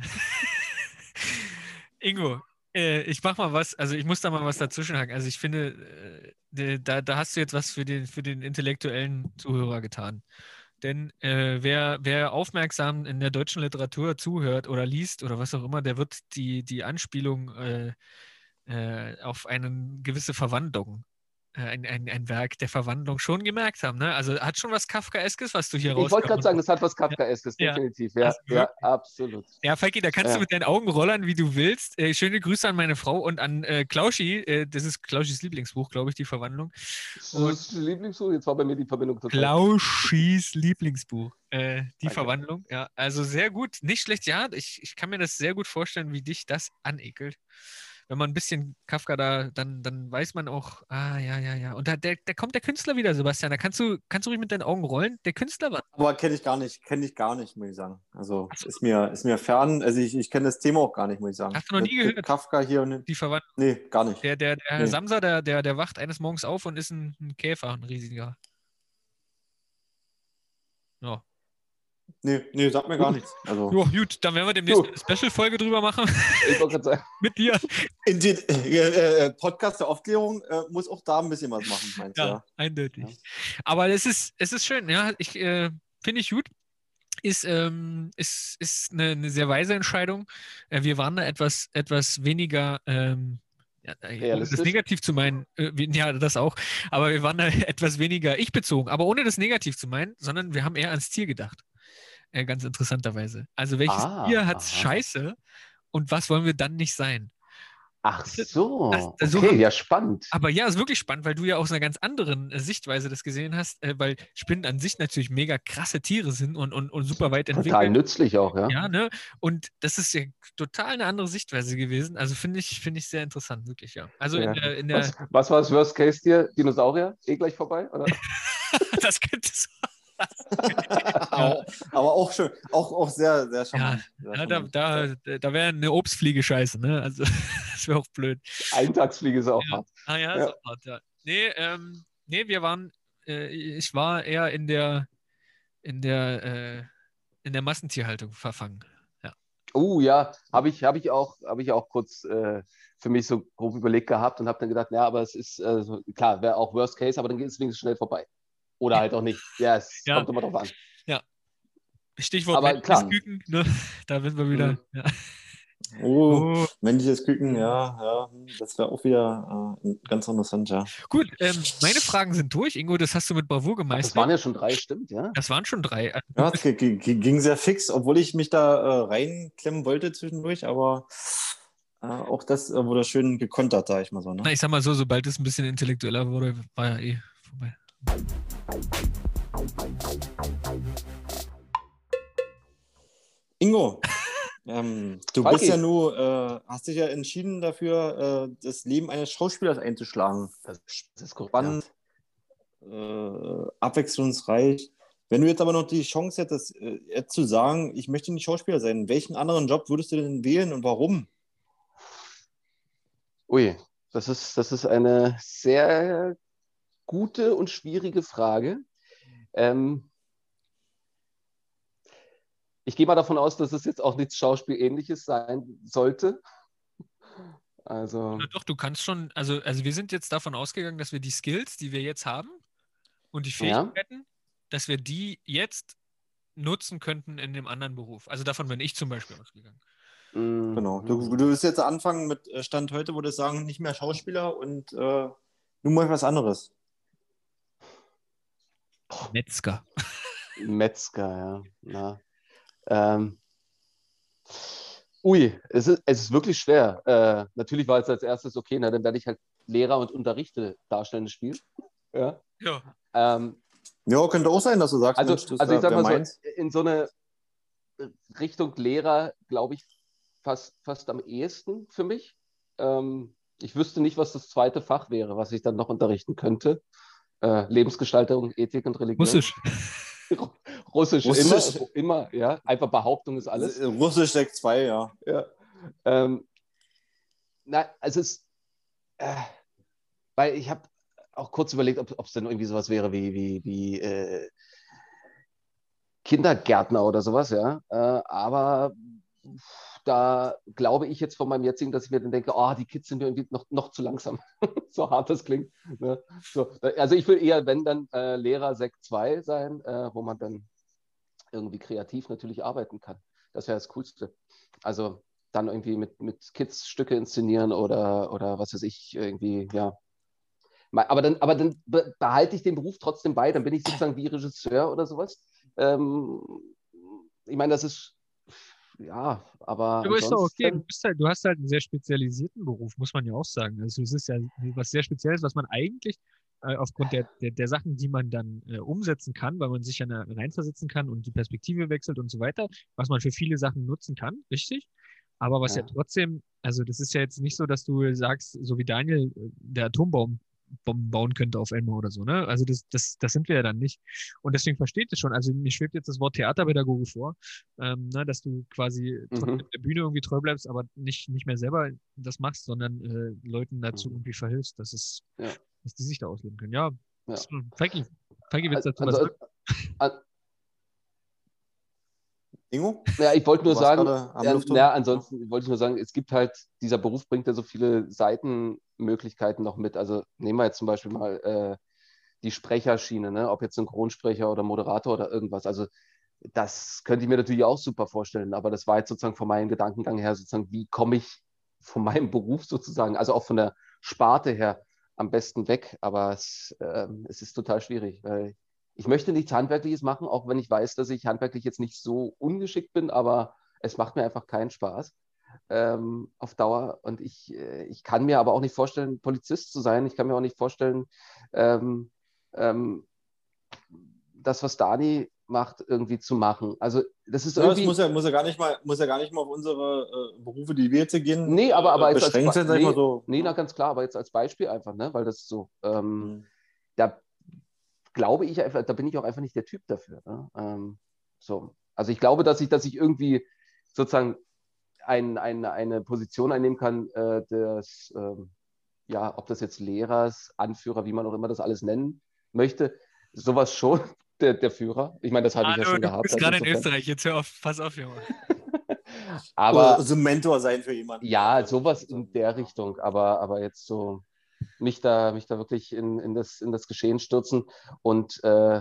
Ingo, äh, ich mach mal was, also ich muss da mal was dazwischenhaken. Also ich finde, äh, da, da hast du jetzt was für den, für den intellektuellen Zuhörer getan. Denn äh, wer, wer aufmerksam in der deutschen Literatur zuhört oder liest oder was auch immer, der wird die, die Anspielung äh, äh, auf eine gewisse Verwandlung, äh, ein, ein, ein Werk der Verwandlung schon gemerkt haben. Ne? Also hat schon was Kafkaeskes, was du hier Ich wollte gerade rausgehauen sagen, hast. das hat was Kafkaeskes, Ja. definitiv. Ja, Also ja, absolut. Ja, Falki, da kannst Ja. du mit deinen Augen rollern, wie du willst. Äh, schöne Grüße an meine Frau und an äh, Klauschi. Äh, das ist Klauschis Lieblingsbuch, glaube ich, die Verwandlung. Das ist das Lieblingsbuch. Jetzt war bei mir die Verbindung total. Klauschis Lieblingsbuch. Äh, die Danke. Verwandlung, ja. Also sehr gut. Nicht schlecht, ja. Ich, ich kann mir das sehr gut vorstellen, wie dich das anekelt. Wenn man ein bisschen Kafka da, dann, dann weiß man auch, ah, ja, ja, ja. Und da der, da kommt der Künstler wieder, Sebastian. Da kannst du, kannst du ruhig mit deinen Augen rollen. Der Künstler war. Aber kenne ich gar nicht, kenne ich gar nicht, muss ich sagen. Also ist mir, ist mir fern. Also ich, ich kenne das Thema auch gar nicht, muss ich sagen. Hast du noch nie Mit- mit gehört? Kafka hier und Die Verwandlung. nee, gar nicht. Der, der, der Nee. Samsa, der, der, der wacht eines Morgens auf und ist ein, ein Käfer, ein riesiger. Ja. Nee, nee, sagt mir gar nichts. Also Jo, gut, dann werden wir demnächst Jo. eine Special-Folge drüber machen. Ich wollte gerade sagen, Mit dir. in den äh, äh, Podcast der Aufklärung äh, muss auch da ein bisschen was machen, meinst du? Ja, Ja. eindeutig. Aber es ist, es ist schön, ja. Ich äh, finde ich gut. Ist, ähm, ist, ist eine, eine sehr weise Entscheidung. Äh, wir waren da etwas, etwas weniger, ähm, ja, äh, ohne das Realistisch? negativ zu meinen, äh, wir- ja, das auch, aber wir waren da etwas weniger ich-bezogen, aber ohne das negativ zu meinen, sondern wir haben eher ans Tier gedacht. Äh, ganz interessanterweise. Also welches Ah, Tier hat aha. Scheiße und was wollen wir dann nicht sein? ach so. Das- das- so Okay, haben- ja, spannend. Aber ja, ist wirklich spannend, weil du ja aus einer ganz anderen äh, Sichtweise das gesehen hast, äh, weil Spinnen an sich natürlich mega krasse Tiere sind und, und, und super weit Total entwickelt. nützlich auch, ja. Ja, ne? Und das ist ja total eine andere Sichtweise gewesen. Also finde ich, finde ich sehr interessant, wirklich, ja. Also Ja. in der, in der Was, was war das Worst Case dir? Dinosaurier? Eh gleich vorbei? Oder? das könnte so. aber, aber auch schön, auch, auch sehr, sehr Ja, charmant. Sehr ja, da, charmant. da, da wäre eine Obstfliege scheiße, ne? Also das wäre auch blöd. Eintagsfliege ist auch Ja. hart. Ah ja, Ja. ist auch hart, ja. Nee, ähm, nee, wir waren, äh, ich war eher in der, in der, äh, in der Massentierhaltung verfangen. Ja. Oh ja, habe ich, hab ich, auch, hab ich auch kurz äh, für mich so grob überlegt gehabt und habe dann gedacht, ja, aber es ist, äh, so- klar, wäre auch Worst Case, aber dann geht es wenigstens schnell vorbei. Oder halt auch nicht. Ja, es Ja. kommt immer drauf an. Stichwort Aber männliches klar. Küken, ne? Da sind wir wieder. Mhm. Ja. Oh, Oh. männliches Küken, ja, ja, das wäre auch wieder äh, ganz interessant, ja. Gut, ähm, meine Fragen sind durch. Ingo, das hast du mit Bravour Ach, das gemeistert. waren ja schon drei, stimmt, ja. Das waren schon drei. Also, Ja, es g- g- ging sehr fix, obwohl ich mich da äh, reinklemmen wollte zwischendurch, aber äh, auch das äh, wurde schön gekontert, sag ich mal so. Ne? Na, ich sag mal so, sobald es ein bisschen intellektueller wurde, war ja eh vorbei. Ingo, ähm, du Falki. bist ja nur, äh, hast dich ja entschieden dafür, äh, das Leben eines Schauspielers einzuschlagen. Das, das ist korrekt. Spannend, äh, abwechslungsreich. Wenn du jetzt aber noch die Chance hättest, äh, jetzt zu sagen, ich möchte nicht Schauspieler sein, welchen anderen Job würdest du denn wählen und warum? Ui, das ist, das ist eine sehr gute und schwierige Frage. Ähm, ich gehe mal davon aus, dass es jetzt auch nichts Schauspielähnliches sein sollte. Also, Na doch, du kannst schon, also, also wir sind jetzt davon ausgegangen, dass wir die Skills, die wir jetzt haben und die Ja. Fähigkeiten, dass wir die jetzt nutzen könnten in dem anderen Beruf. Also davon bin ich zum Beispiel ausgegangen. mh, Genau. Du, du wirst jetzt anfangen mit äh, Stand heute, wo du sagen, nicht mehr Schauspieler und äh, nur mal was anderes. Metzger. Metzger, ja. Na. Ähm, Ui, es ist, es ist wirklich schwer. Äh, natürlich war es als erstes, okay, na, dann werde ich halt Lehrer und unterrichte darstellendes Spiel. Ja. Ja. Ähm, Ja, könnte auch sein, dass du sagst, also, Mensch, das also ich wär, sag wär mal meins. so, in so eine Richtung Lehrer, glaube ich, fast, fast am ehesten für mich. Ähm, ich wüsste nicht, was das zweite Fach wäre, was ich dann noch unterrichten könnte. Äh, Lebensgestaltung, Ethik und Religion. Russisch. Russisch, Russisch. immer, immer, ja. Einfach Behauptung ist alles. Russisch Sekt zwei, ja. Ja. Ähm, na, also es ist, äh, weil ich habe auch kurz überlegt, ob es denn irgendwie sowas wäre wie, wie, wie äh, Kindergärtner oder sowas, ja. Äh, aber da glaube ich jetzt von meinem jetzigen, dass ich mir dann denke, oh, die Kids sind mir irgendwie noch, noch zu langsam. So hart das klingt. Ne? So, also ich will eher, wenn dann äh, Lehrer Sekt zwei sein, äh, wo man dann irgendwie kreativ natürlich arbeiten kann. Das wäre das Coolste. Also dann irgendwie mit, mit Kids Stücke inszenieren oder, oder was weiß ich, irgendwie, ja. Aber dann, aber dann behalte ich den Beruf trotzdem bei, dann bin ich sozusagen wie Regisseur oder sowas. Ähm, ich meine, das ist, ja, aber Aber ist doch okay. Du, ansonsten, bist halt, du hast halt einen sehr spezialisierten Beruf, muss man ja auch sagen. Also es ist ja was sehr Spezielles, was man eigentlich äh, aufgrund der, der, der Sachen, die man dann äh, umsetzen kann, weil man sich ja reinversetzen kann und die Perspektive wechselt und so weiter, was man für viele Sachen nutzen kann, richtig? Aber was ja, ja. trotzdem, also das ist ja jetzt nicht so, dass du sagst, so wie Daniel, äh, der Atombaum Bomben bauen könnte auf einmal oder so, ne? Also das, das, das sind wir ja dann nicht. Und deswegen versteht es schon. Also mir schwebt jetzt das Wort Theaterpädagoge vor, ähm, ne, dass du quasi trotzdem Mhm. der Bühne irgendwie treu bleibst, aber nicht, nicht mehr selber das machst, sondern äh, Leuten dazu Mhm. irgendwie verhilfst, dass es, Ja. dass die sich da ausleben können. Ja, Ja. so, Feiki, Feiki, willst du dazu was Also, sagen? an- Ingo? ja, ich wollte Du nur warst sagen, gerade am ja, Luftung? na, ansonsten wollte ich nur sagen, es gibt halt, dieser Beruf bringt ja so viele Seitenmöglichkeiten noch mit. Also nehmen wir jetzt zum Beispiel mal äh, die Sprecherschiene, ne? Ob jetzt Synchronsprecher oder Moderator oder irgendwas. Also das könnte ich mir natürlich auch super vorstellen, aber das war jetzt sozusagen von meinem Gedankengang her sozusagen, wie komme ich von meinem Beruf sozusagen, also auch von der Sparte her am besten weg, aber es, äh, es ist total schwierig, weil ich möchte nichts Handwerkliches machen, auch wenn ich weiß, dass ich handwerklich jetzt nicht so ungeschickt bin, aber es macht mir einfach keinen Spaß ähm, auf Dauer und ich, äh, ich kann mir aber auch nicht vorstellen, Polizist zu sein, ich kann mir auch nicht vorstellen, ähm, ähm, das, was Dani macht, irgendwie zu machen. Also das ist Ja, es irgendwie. muss ja, muss ja gar nicht mal, muss ja gar nicht mal auf unsere äh, Berufe, die wir jetzt hier gehen, Nee, aber, aber äh, jetzt als beschränkt Be- sein, sag ich nee, mal so. nee, na ganz klar, aber jetzt als Beispiel einfach, ne? Weil das so, ähm, Mhm. da glaube ich einfach, da bin ich auch einfach nicht der Typ dafür. Ne? Ähm, so. Also ich glaube, dass ich, dass ich irgendwie sozusagen ein, ein, eine Position einnehmen kann, äh, des, ähm, ja, ob das jetzt Lehrers, Anführer, wie man auch immer das alles nennen möchte, sowas schon, der, der Führer. Ich meine, das habe ich ja Hallo, schon du gehabt. bist Also gerade in insofern. Österreich, jetzt hör auf, pass auf, Junge. Aber Oder so ein Mentor sein für jemanden. ja, der- sowas in der Richtung, aber, aber jetzt so mich da, mich da wirklich in, in, das, in das Geschehen stürzen und äh,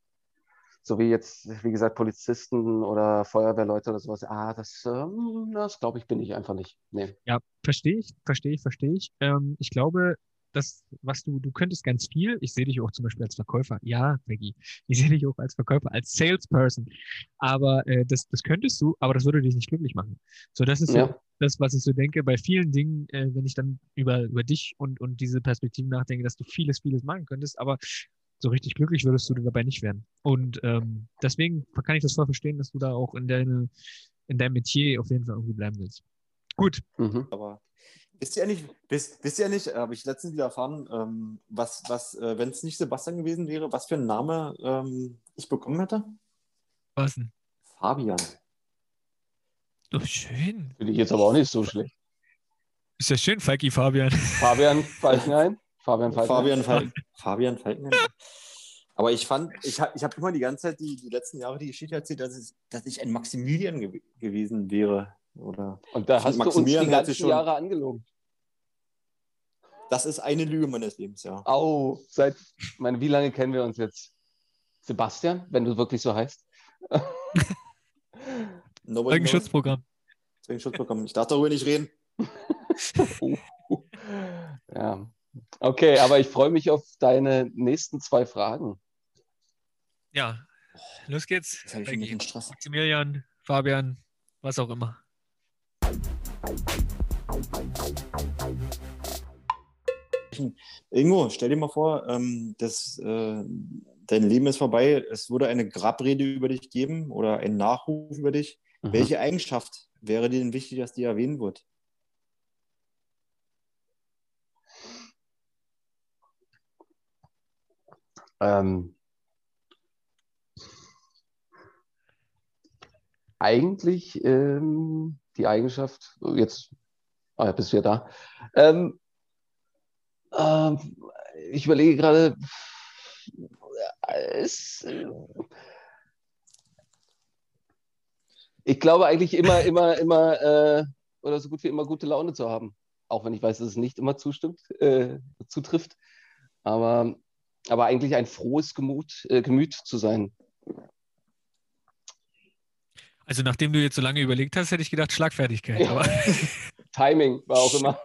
so wie jetzt, wie gesagt, Polizisten oder Feuerwehrleute oder sowas, ah, das, ähm, das glaube ich, bin ich einfach nicht. Nee. Ja, verstehe ich, verstehe ich, verstehe ich. Ähm, ich glaube, das, was du, du könntest ganz viel. Ich sehe dich auch zum Beispiel als Verkäufer. Ja, Maggie, ich sehe dich auch als Verkäufer, als Salesperson. Aber äh, das, das könntest du, aber das würde dich nicht glücklich machen. So, das ist so Ja. das, was ich so denke bei vielen Dingen, äh, wenn ich dann über, über dich und, und diese Perspektiven nachdenke, dass du vieles, vieles machen könntest, aber so richtig glücklich würdest du dabei nicht werden. Und ähm, deswegen kann ich das voll verstehen, dass du da auch in deine, in deinem Metier auf jeden Fall irgendwie bleiben willst. Gut. Mhm. Aber wisst ihr nicht, wisst, wisst ihr nicht, äh, habe ich letztens wieder erfahren, ähm, was, was äh, wenn es nicht Sebastian gewesen wäre, was für einen Name ähm, ich bekommen hätte? Was denn? Fabian. Oh, schön. Finde ich jetzt aber auch nicht so schlecht. Ist ja schön, Falki Fabian. Fabian Falkenhayn? Fabian Falkenhayn? Fabian, Fal Fabian Falkenhayn. Aber ich fand, ich, ha- ich habe immer die ganze Zeit, die, die letzten Jahre die Geschichte erzählt, dass, es, dass ich ein Maximilian gew gewesen wäre. Oder Und da ich hast find, du uns die Maximilian hört sich ganzen schon- Jahre angelogen. Das ist eine Lüge meines Lebens, ja. Au, seit, ich meine, wie lange kennen wir uns jetzt? Sebastian, wenn du wirklich so heißt? Nobody knows. Eigenschutzprogramm. Eigenschutzprogramm. Ich darf darüber nicht reden. Uh, ja. Okay, aber ich freue mich auf deine nächsten zwei Fragen. Ja, los geht's. Jetzt habe ich schon ein bisschen Stress. Maximilian, Fabian, was auch immer. Ingo, stell dir mal vor, ähm, das, äh, dein Leben ist vorbei, es würde eine Grabrede über dich geben oder einen Nachruf über dich. Mhm. Welche Eigenschaft wäre dir denn wichtig, dass die erwähnt wird? Ähm, eigentlich ähm, die Eigenschaft, jetzt ah, ja, bist du ja da. Ähm, ähm, ich überlege gerade, es, äh, ich glaube eigentlich immer, immer, immer äh, oder so gut wie immer gute Laune zu haben. Auch wenn ich weiß, dass es nicht immer zustimmt, äh, zutrifft. Aber, aber eigentlich ein frohes Gemut, äh, Gemüt zu sein. Also nachdem du jetzt so lange überlegt hast, hätte ich gedacht Schlagfertigkeit. Ja. Aber Timing war auch immer.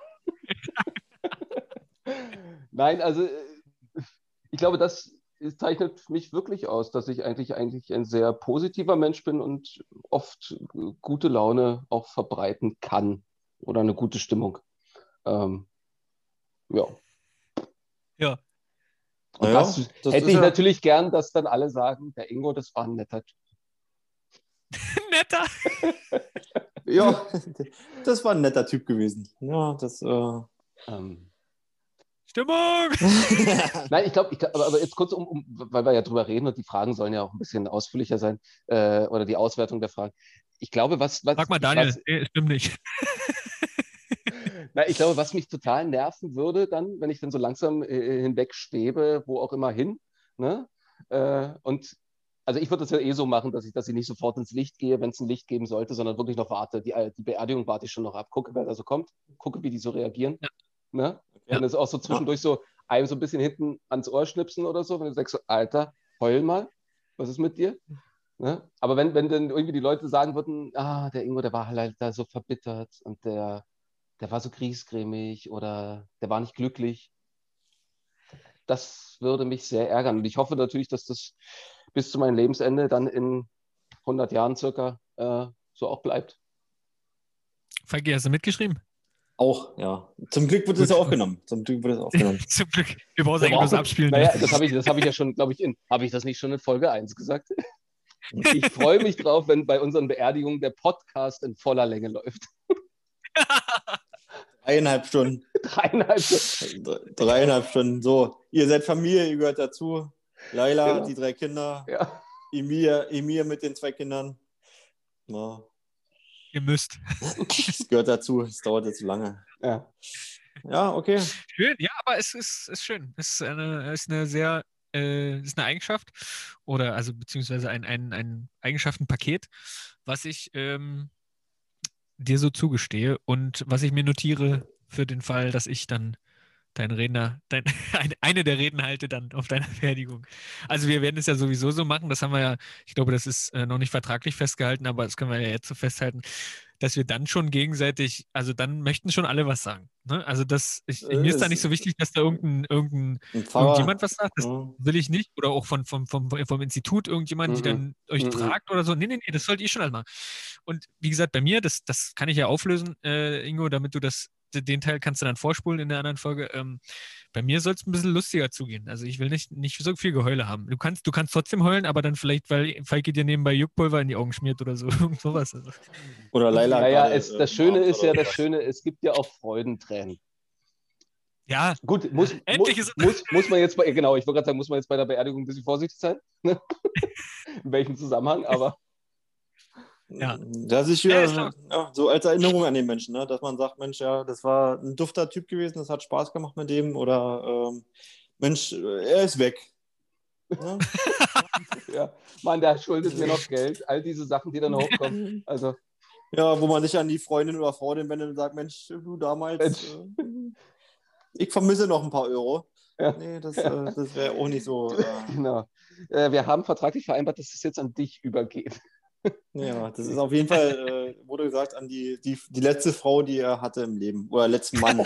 Nein, also äh, ich glaube, das zeichnet mich wirklich aus, dass ich eigentlich, eigentlich ein sehr positiver Mensch bin und oft äh, gute Laune auch verbreiten kann oder eine gute Stimmung. Ähm, ja. ja, Und Naja, das, das hätte ist ich ja- natürlich gern, dass dann alle sagen, der Ingo, das war ein netter Typ. netter. Ja, das war ein netter Typ gewesen. Ja, das. Äh... Ähm, Stimmung! Nein, ich glaube, ich glaub, aber, aber jetzt kurz, um, um, weil wir ja drüber reden und die Fragen sollen ja auch ein bisschen ausführlicher sein äh, oder die Auswertung der Fragen. Ich glaube, was, was, Sag mal, Daniel, was, nee, stimmt nicht. na, ich glaube, was mich total nerven würde, dann, wenn ich dann so langsam äh, hinweg schwebe, wo auch immer hin, ne? Äh, und also ich würde das ja eh so machen, dass ich, dass ich nicht sofort ins Licht gehe, wenn es ein Licht geben sollte, sondern wirklich noch warte. Die, die Beerdigung warte ich schon noch ab, gucke, wer da so kommt, gucke, wie die so reagieren. Ja. Ne? Ja. Und das auch so zwischendurch so einem so ein bisschen hinten ans Ohr schnipsen oder so, wenn du sagst so, Alter, heul mal, was ist mit dir? Ne? Aber wenn, wenn dann irgendwie die Leute sagen würden, ah, der Ingo, der war halt da so verbittert und der, der war so griesgrämig oder der war nicht glücklich, das würde mich sehr ärgern. Und ich hoffe natürlich, dass das bis zu meinem Lebensende dann in hundert Jahren circa äh, so auch bleibt. Falki, hast du mitgeschrieben? Auch, ja. Zum Glück wird es aufgenommen. Zum Glück wird es aufgenommen. Zum Glück. Wir brauchen eigentlich bloß abspielen. Naja, das habe ich, das hab ich ja schon, glaube ich, in, habe ich das nicht schon in Folge eins gesagt? Ich freue mich drauf, wenn bei unseren Beerdigungen der Podcast in voller Länge läuft. Dreieinhalb Stunden. Dreieinhalb Stunden. Dre- Dreieinhalb Stunden. So, ihr seid Familie, ihr gehört dazu. Laila, Genau. die drei Kinder. Ja. Emir, Emir mit den zwei Kindern. Ja, Ihr müsst. das gehört dazu. Es dauert jetzt zu lange. Ja. Ja, okay. Schön, ja, aber es ist, ist schön. Es ist eine, ist eine sehr, äh, ist eine Eigenschaft oder also beziehungsweise ein, ein, ein Eigenschaftenpaket, was ich ähm, dir so zugestehe und was ich mir notiere für den Fall, dass ich dann dein Redner, dein, eine, eine der Reden halte dann auf deiner Beerdigung. Also wir werden es ja sowieso so machen, das haben wir ja, ich glaube, das ist äh, noch nicht vertraglich festgehalten, aber das können wir ja jetzt so festhalten, dass wir dann schon gegenseitig, also dann möchten schon alle was sagen. Ne? Also das, ich, Äh, mir ist da es- nicht so wichtig, dass da irgendein, irgendein Ein Pfarrer. irgendjemand was sagt, das Ja. will ich nicht. Oder auch von, vom, vom, vom Institut irgendjemand, die Mhm. dann euch Mhm. fragt oder so. Nee, nee, nee, das sollt ihr schon einmal. Und wie gesagt, bei mir, das, das kann ich ja auflösen, äh, Ingo, damit du das, den Teil kannst du dann vorspulen in der anderen Folge. Ähm, bei mir soll es ein bisschen lustiger zugehen. Also ich will nicht, nicht so viel Geheule haben. Du kannst, du kannst trotzdem heulen, aber dann vielleicht, weil Falki dir nebenbei Juckpulver in die Augen schmiert oder so. Irgend sowas. Also. Oder Laila. Naja, gerade, es, äh, das Schöne umarmt ist ja, oder das was. Schöne, es gibt ja auch Freudentränen. Ja, Gut, muss, Endlich muss, ist- muss, muss man jetzt bei, genau, ich wollte gerade sagen, muss man jetzt bei der Beerdigung ein bisschen vorsichtig sein? Ne? In welchem Zusammenhang, aber Ja. Das ist Ja, ja, ist klar. ja, so als Erinnerung an den Menschen, ne? Dass man sagt, Mensch, ja, das war ein dufter Typ gewesen, das hat Spaß gemacht mit dem oder ähm, Mensch, er ist weg. Ne? ja, Mann, der schuldet mir noch Geld. All diese Sachen, die dann hochkommen. Also, Ja, wo man sich an die Freundin oder Frau den wendet und sagt, Mensch, du damals, Mensch. äh, ich vermisse noch ein paar Euro. Ja. Nee, das, Ja. äh, das wäre auch nicht so. Äh, genau. Äh, wir haben vertraglich vereinbart, dass es jetzt an dich übergeht. ja, das ist auf jeden Fall, äh, wurde gesagt, an die, die, die letzte Frau, die er hatte im Leben. Oder letzten Mann.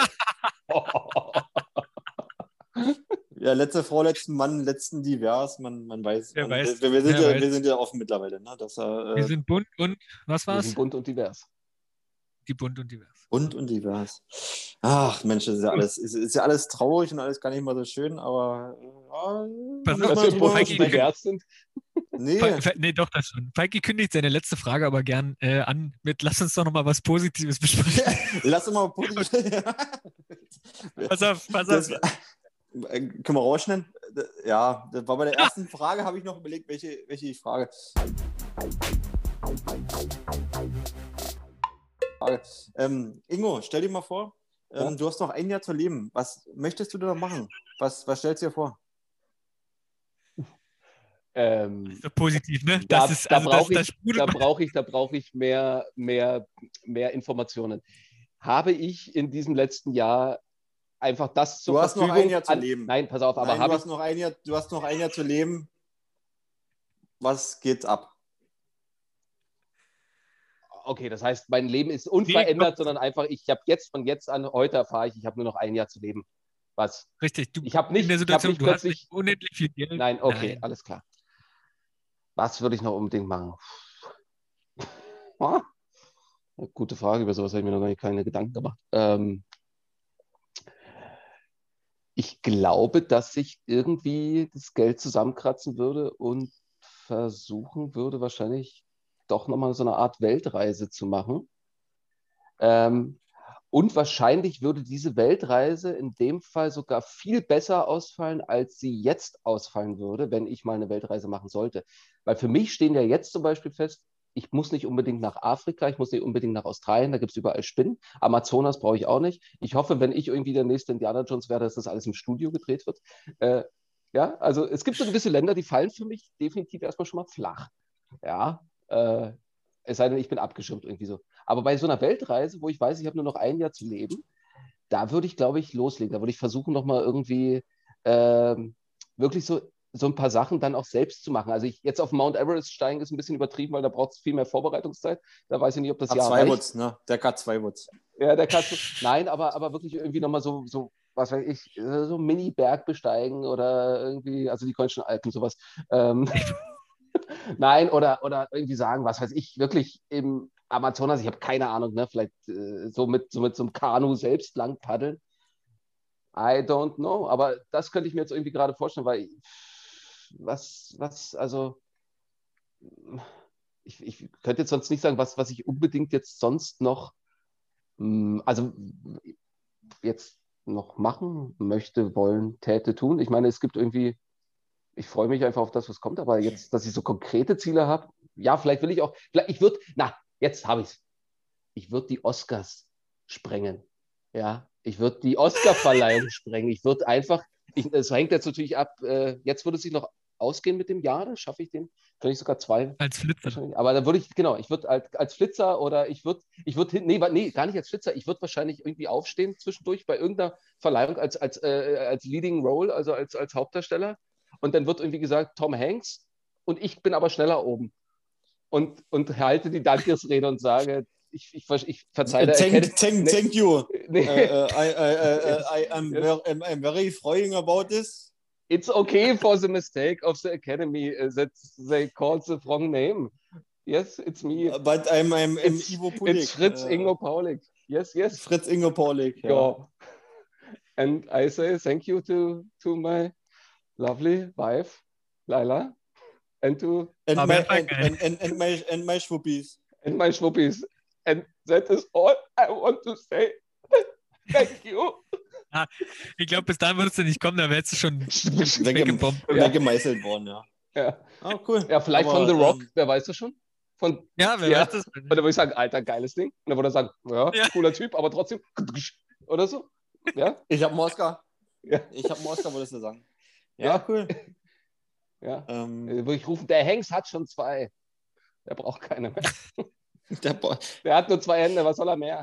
Ja, letzte Frau, letzten Mann, letzten Divers, man, man weiß. Wer man, weiß. Wir, wir, sind Wer ja, weiß. wir sind ja offen mittlerweile. Ne? Dass, er, wir äh, sind bunt und was Wir war's? sind bunt und divers. die bunt und divers. Bunt und divers. Ach, Mensch, das ist ja alles, ist, ist ja alles traurig und alles gar nicht mal so schön, aber ja, Pass muss auf, man Dass wir drüber bunt und sprechen. divers sind. Nee, Fe- Fe- Nee, doch, das schon. Feiki kündigt seine letzte Frage aber gern äh, an mit, lass uns doch nochmal was Positives besprechen. lass uns mal positiv. Pass auf, pass Das, auf. äh, können wir rausschneiden? Ja, das war bei der ersten Frage, habe ich noch überlegt, welche, welche ich frage. Frage. Ähm, Ingo, stell dir mal vor, ähm, Ja? du hast noch ein Jahr zu leben. Was möchtest du da machen? Was, was stellst du dir vor? Ähm, So positiv, ne? da Das ist, da also das, brauche das ich, sprudelt da mal. brauche ich, da brauche ich mehr, mehr, mehr Informationen. Habe ich in diesem letzten Jahr einfach das zur Du hast noch Verfügung ein Jahr zu an- leben. Nein, pass auf, aber Nein, du habe hast, noch ein Jahr, du hast noch ein Jahr zu leben. Was geht ab? ich. Okay, das heißt, mein Leben ist unverändert, Nee, sondern einfach, ich habe jetzt von jetzt an, heute erfahre ich, ich habe nur noch ein Jahr zu leben. Was? Richtig, du Ich habe nicht, in der ich habe Situation, nicht du hast plötzlich. nicht unendlich viel Geld. Nein, okay, Nein. alles klar. Was würde ich noch unbedingt machen? Ah, gute Frage, über sowas habe ich mir noch gar nicht keine Gedanken gemacht. Ähm, ich glaube, dass ich irgendwie das Geld zusammenkratzen würde und versuchen würde, wahrscheinlich doch nochmal so eine Art Weltreise zu machen. Ähm, und wahrscheinlich würde diese Weltreise in dem Fall sogar viel besser ausfallen, als sie jetzt ausfallen würde, wenn ich mal eine Weltreise machen sollte. Weil für mich stehen ja jetzt zum Beispiel fest, ich muss nicht unbedingt nach Afrika, ich muss nicht unbedingt nach Australien, da gibt es überall Spinnen. Amazonas brauche ich auch nicht. Ich hoffe, wenn ich irgendwie der nächste Indiana Jones werde, dass das alles im Studio gedreht wird. Äh, ja, also es gibt so gewisse Länder, die fallen für mich definitiv erstmal schon mal flach. Ja, äh, es sei denn, ich bin abgeschirmt irgendwie so. Aber bei so einer Weltreise, wo ich weiß, ich habe nur noch ein Jahr zu leben, da würde ich, glaube ich, loslegen. Da würde ich versuchen, nochmal irgendwie ähm, wirklich so, so ein paar Sachen dann auch selbst zu machen. Also ich, jetzt auf Mount Everest steigen ist ein bisschen übertrieben, weil da braucht es viel mehr Vorbereitungszeit. Da weiß ich nicht, ob das K Jahr zwei reicht. Wutz, ne? Der K zwei Wutz. Ja, der kannst du. Nein, aber, aber wirklich irgendwie nochmal so, so, was weiß ich, so einen Mini-Berg besteigen oder irgendwie, also die Kölnischen Alpen, sowas. Ähm, Nein, oder, oder irgendwie sagen, was weiß ich, wirklich im Amazonas, ich habe keine Ahnung, ne, vielleicht äh, so, mit, so mit so einem Kanu selbst lang paddeln. I don't know, aber das könnte ich mir jetzt irgendwie gerade vorstellen, weil was, was, also ich, ich könnte jetzt sonst nicht sagen, was, was ich unbedingt jetzt sonst noch, mh, also jetzt noch machen möchte, wollen, täte, tun. Ich meine, es gibt irgendwie, ich freue mich einfach auf das, was kommt, aber jetzt, dass ich so konkrete Ziele habe, ja, vielleicht will ich auch, vielleicht, ich würde, na, jetzt habe ich es. Ich würde die Oscars sprengen. Ja, ich würde die Oscar-Verleihung sprengen. Ich würde einfach, ich, es hängt jetzt natürlich ab, äh, jetzt würde es sich noch ausgehen mit dem Jahr, dann schaffe ich den, vielleicht sogar zwei. Als Flitzer. Wahrscheinlich. Aber dann würde ich, genau, ich würde als, als Flitzer oder ich würde, ich würde, nee, nee, gar nicht als Flitzer, ich würde wahrscheinlich irgendwie aufstehen zwischendurch bei irgendeiner Verleihung als, als, äh, als Leading Role, also als, als Hauptdarsteller. Und dann wird irgendwie gesagt, Tom Hanks und ich bin aber schneller oben. Und, und halte die Dankesrede und sage, ich, ich, ich verzeihe der Thank, Academy- thank, Nee, thank you. nee. Uh, uh, I, I, I, I, I'm, Yes. ver, I'm, I'm very froying about this. It's okay for the mistake of the Academy uh, that they called the wrong name. Yes, it's me. But I'm, I'm, I'm It's, Ivo Pulik. it's Fritz uh, Ingo Paulik. Yes, yes. Fritz Ingo Paulik. Ja. Yeah. And I say thank you to, to my lovely wife, Laila, and to And, Aber my, er and, fängt- and, and, and, my, and my Schwuppies. and my Schwuppis. And that is all I want to say. Thank you. Ich glaube, bis dahin würdest du nicht kommen, da wärst du schon Wegge weggebombt. Ja. weggemeißelt worden, ja. Ja, Ah, cool. ja vielleicht Aber, von The Rock, ähm, wer weiß das schon? Von, Ja, wer Ja. weiß das? und dann würde ich sagen, Alter, geiles Ding. Und dann würde er sagen, ja, Ja. cooler Typ, aber trotzdem, oder so. Ja, Ich habe einen Oscar. Ja. Ich habe einen Oscar, würdest du sagen. Ja, Ja. cool. ja. Ähm, Äh, Würde ich rufen, der Hanks hat schon zwei. Der braucht keine mehr. der Bo Der hat nur zwei Hände, was soll er mehr?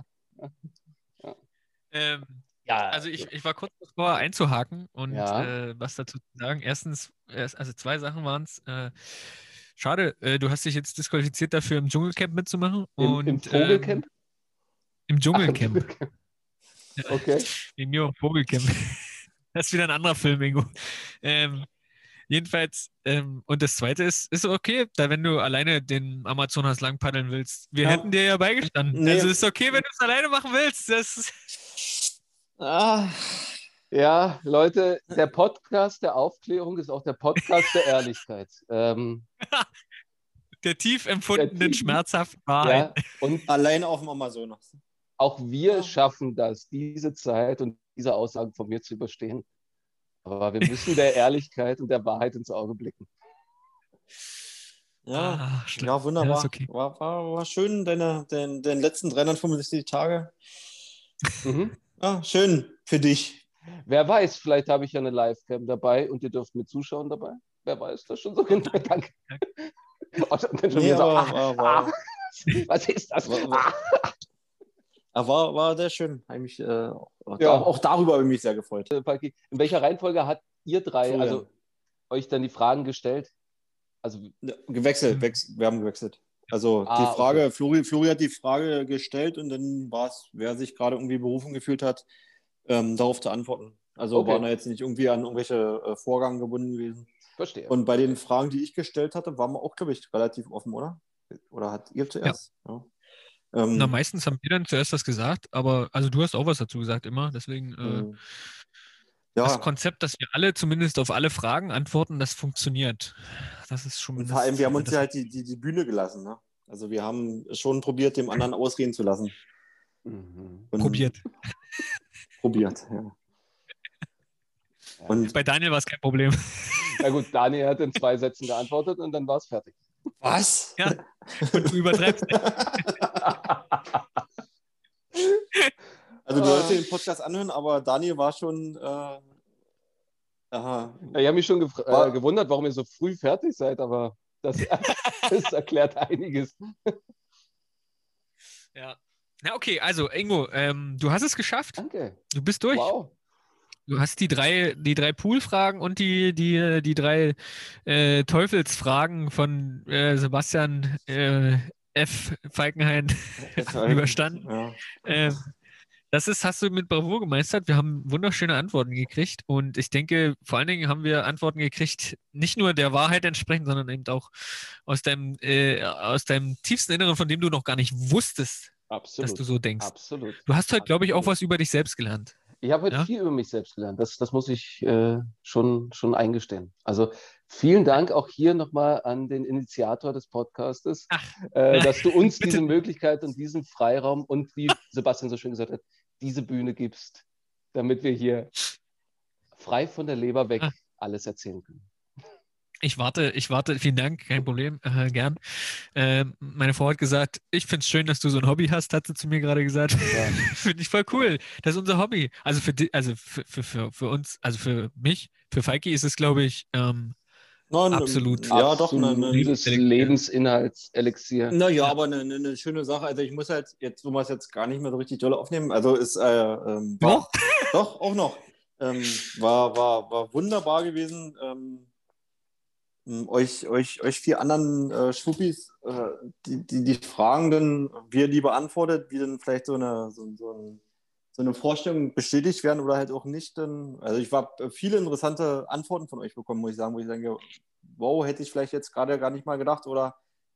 Ähm, Ja, also ich, ich war kurz davor einzuhaken und Ja. äh, was dazu zu sagen. Erstens, erst, also zwei Sachen waren es. Äh, schade, äh, du hast dich jetzt disqualifiziert dafür, im Dschungelcamp mitzumachen. im, und, im Vogelcamp? Ähm, Im Dschungelcamp. Dschungelcamp. Okay. Wegen mir im Vogelcamp. Das ist wieder ein anderer Film, Ingo. Ähm, Jedenfalls, ähm, und das zweite ist, ist okay, da wenn du alleine den Amazonas lang paddeln willst. Wir Ja. hätten dir ja beigestanden. Nee. Also ist okay, wenn du es alleine machen willst. Das ist, Ah, Ja, Leute, der Podcast der Aufklärung ist auch der Podcast der Ehrlichkeit. Ähm, der tief empfundenen, tief- schmerzhaften Wahrheit. ja, und allein auf dem Amazonas. auch wir Ja. schaffen das, diese Zeit und diese Aussagen von mir zu überstehen. Aber wir müssen der Ehrlichkeit und der Wahrheit ins Auge blicken. Ja, Ah, schlimm. ja, wunderbar. Ja, ist okay. War, war, war schön, deine, deine, deine letzten dreihundertfünfundsechzig Tage. Mhm. Ja, schön für dich. Wer weiß, vielleicht habe ich ja eine Livecam dabei und ihr dürft mit zuschauen dabei. Wer weiß das schon so genau? Danke. Und dann schon Nee, wieder so, aber ah, war, war, ah, was ist das? War- Ah. war, war, war sehr schön. Hab mich, äh, auch, Ja. auch darüber habe ich mich sehr gefreut. Falki, in welcher Reihenfolge hat ihr drei Florian. also euch dann die Fragen gestellt? Also, Ja, gewechselt, wechs wir haben gewechselt. Also Ah, die Frage, Flori, Flori hat die Frage gestellt und dann war es, wer sich gerade irgendwie berufen gefühlt hat, ähm, darauf zu antworten. Also Okay. waren da jetzt nicht irgendwie an irgendwelche äh, Vorgaben gebunden gewesen. verstehe. Und bei den Fragen, die ich gestellt hatte, waren wir auch, glaube ich, relativ offen, oder? Oder hat ihr zuerst? Ja. Ähm, Na, meistens haben wir dann zuerst was gesagt, aber also du hast auch was dazu gesagt immer, deswegen äh, ähm, das ja, Konzept, dass wir alle zumindest auf alle Fragen antworten, das funktioniert. Das ist schon und vor allem, wir haben uns das, ja halt die, die, die Bühne gelassen. Ne? Also wir haben schon probiert, dem anderen ausreden zu lassen. Mhm. Und probiert. Probiert, ja. Und Bei Daniel war es kein Problem. Na gut, Daniel hat in zwei Sätzen geantwortet und dann war es fertig. was? Ja. Und du übertreibst nicht. Also du sollst dir den Podcast anhören, aber Daniel war schon äh, aha. Ja, ich habe mich schon gef- War- äh, gewundert, warum ihr so früh fertig seid, aber das, das erklärt einiges. Ja. Na okay, also Ingo, ähm, du hast es geschafft. Danke. Du bist durch. Wow. Du hast die drei, die drei Poolfragen und die, die, die drei äh, Teufelsfragen von äh, Sebastian äh, F. Falkenhayn überstanden. Ja. Ähm, das ist, hast du mit Bravour gemeistert. Wir haben wunderschöne Antworten gekriegt und ich denke, vor allen Dingen haben wir Antworten gekriegt, nicht nur der Wahrheit entsprechend, sondern eben auch aus deinem, äh, aus deinem tiefsten Inneren, von dem du noch gar nicht wusstest, Absolut. dass du so denkst. Absolut. Du hast heute, glaube ich, auch Absolut. was über dich selbst gelernt. Ich habe heute Ja? viel über mich selbst gelernt. Das, das muss ich äh, schon, schon eingestehen. Also vielen Dank auch hier nochmal an den Initiator des Podcastes, Ach, äh, dass du uns bitte. diese Möglichkeit und diesen Freiraum und wie Sebastian so schön gesagt hat, diese Bühne gibst, damit wir hier frei von der Leber weg Ah. alles erzählen können. Ich warte, ich warte, vielen Dank, kein Problem, äh, gern. Ähm, meine Frau hat gesagt, ich finde es schön, dass du so ein Hobby hast, hat sie zu mir gerade gesagt. Ja. Finde ich voll cool. Das ist unser Hobby. Also für di- also für, für, für, für uns, also für mich, für Falki ist es, glaube ich, ähm, Nein, Absolut. Ja, doch. Ne, ne, Absolutes Lebensinhaltselixier. Naja, Ja. aber eine, eine, eine schöne Sache. Also ich muss halt jetzt, wo wir es jetzt gar nicht mehr so richtig doll aufnehmen, also ist äh, ähm, war, Doch? doch auch noch. Ähm, war, war, war wunderbar gewesen. Ähm, ähm, euch, euch, euch vier anderen äh, Schwuppis, äh, die, die, die Fragen dann, wir die beantwortet, wie dann vielleicht so eine, so, so, ein, so eine Vorstellung bestätigt werden oder halt auch nicht. Dann, also ich habe viele interessante Antworten von euch bekommen, muss ich sagen, wo ich denke, wow, hätte ich vielleicht jetzt gerade gar nicht mal gedacht oder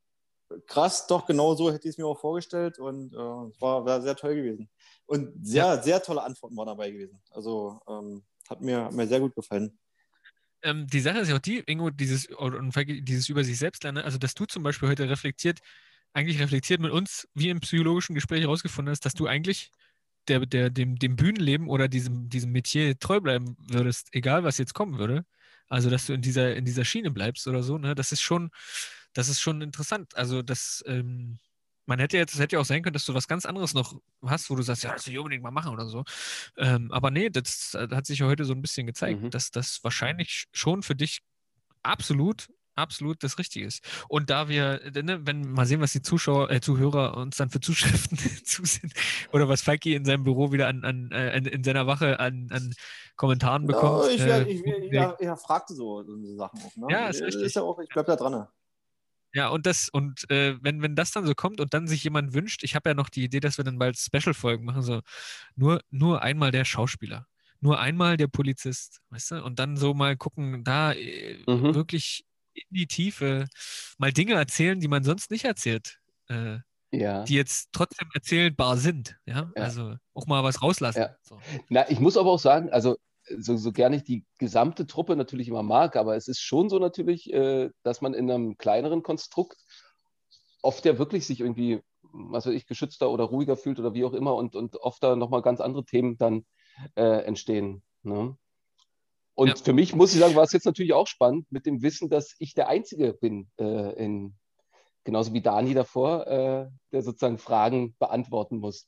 krass, doch genau so hätte ich es mir auch vorgestellt und äh, es war, war sehr toll gewesen. Und sehr, sehr tolle Antworten waren dabei gewesen. Also ähm, hat mir, hat mir sehr gut gefallen. Ähm, die Sache ist ja auch die, Ingo, dieses, und Falki, dieses über sich selbst lernen, also dass du zum Beispiel heute reflektiert, eigentlich reflektiert mit uns, wie im psychologischen Gespräch herausgefunden hast, dass du eigentlich der, der, dem, dem Bühnenleben oder diesem, diesem Metier treu bleiben würdest, egal was jetzt kommen würde. Also, dass du in dieser, in dieser Schiene bleibst oder so, ne? Das ist schon, das ist schon interessant. Also, das, ähm, man hätte jetzt, es hätte ja auch sein können, dass du was ganz anderes noch hast, wo du sagst, ja, das will ich unbedingt mal machen oder so. Ähm, aber nee, das äh, hat sich ja heute so ein bisschen gezeigt, Mhm. dass das wahrscheinlich schon für dich absolut, absolut das Richtige ist. Und da wir, äh, ne, wenn mal sehen, was die Zuschauer, äh, Zuhörer uns dann für Zuschriften zusenden oder was Falki in seinem Büro wieder an, an äh, in, in seiner Wache an, an Kommentaren bekommt. Ja, ich, äh, ich, ich, ja, ja, fragte so, so Sachen auch. Ne? Ja, ist richtig. Ist ja auch, ich bleib da dran. Ja, und das, und äh, wenn, wenn das dann so kommt und dann sich jemand wünscht, ich habe ja noch die Idee, dass wir dann bald Special-Folgen machen, so nur, nur einmal der Schauspieler. nur einmal der Polizist, weißt du? Und dann so mal gucken, da äh, Mhm. wirklich in die Tiefe mal Dinge erzählen, die man sonst nicht erzählt, äh, Ja, die jetzt trotzdem erzählbar sind, ja? Ja. Also auch mal was rauslassen. Ja. So. na, ich muss aber auch sagen, also so, so gerne ich die gesamte Truppe natürlich immer mag, aber es ist schon so natürlich, äh, dass man in einem kleineren Konstrukt oft ja wirklich sich irgendwie, was weiß ich, geschützter oder ruhiger fühlt oder wie auch immer und, und oft da nochmal ganz andere Themen dann äh, entstehen. Ne? Und Ja. für mich, muss ich sagen, war es jetzt natürlich auch spannend mit dem Wissen, dass ich der Einzige bin, äh, in, genauso wie Dani davor, äh, der sozusagen Fragen beantworten muss.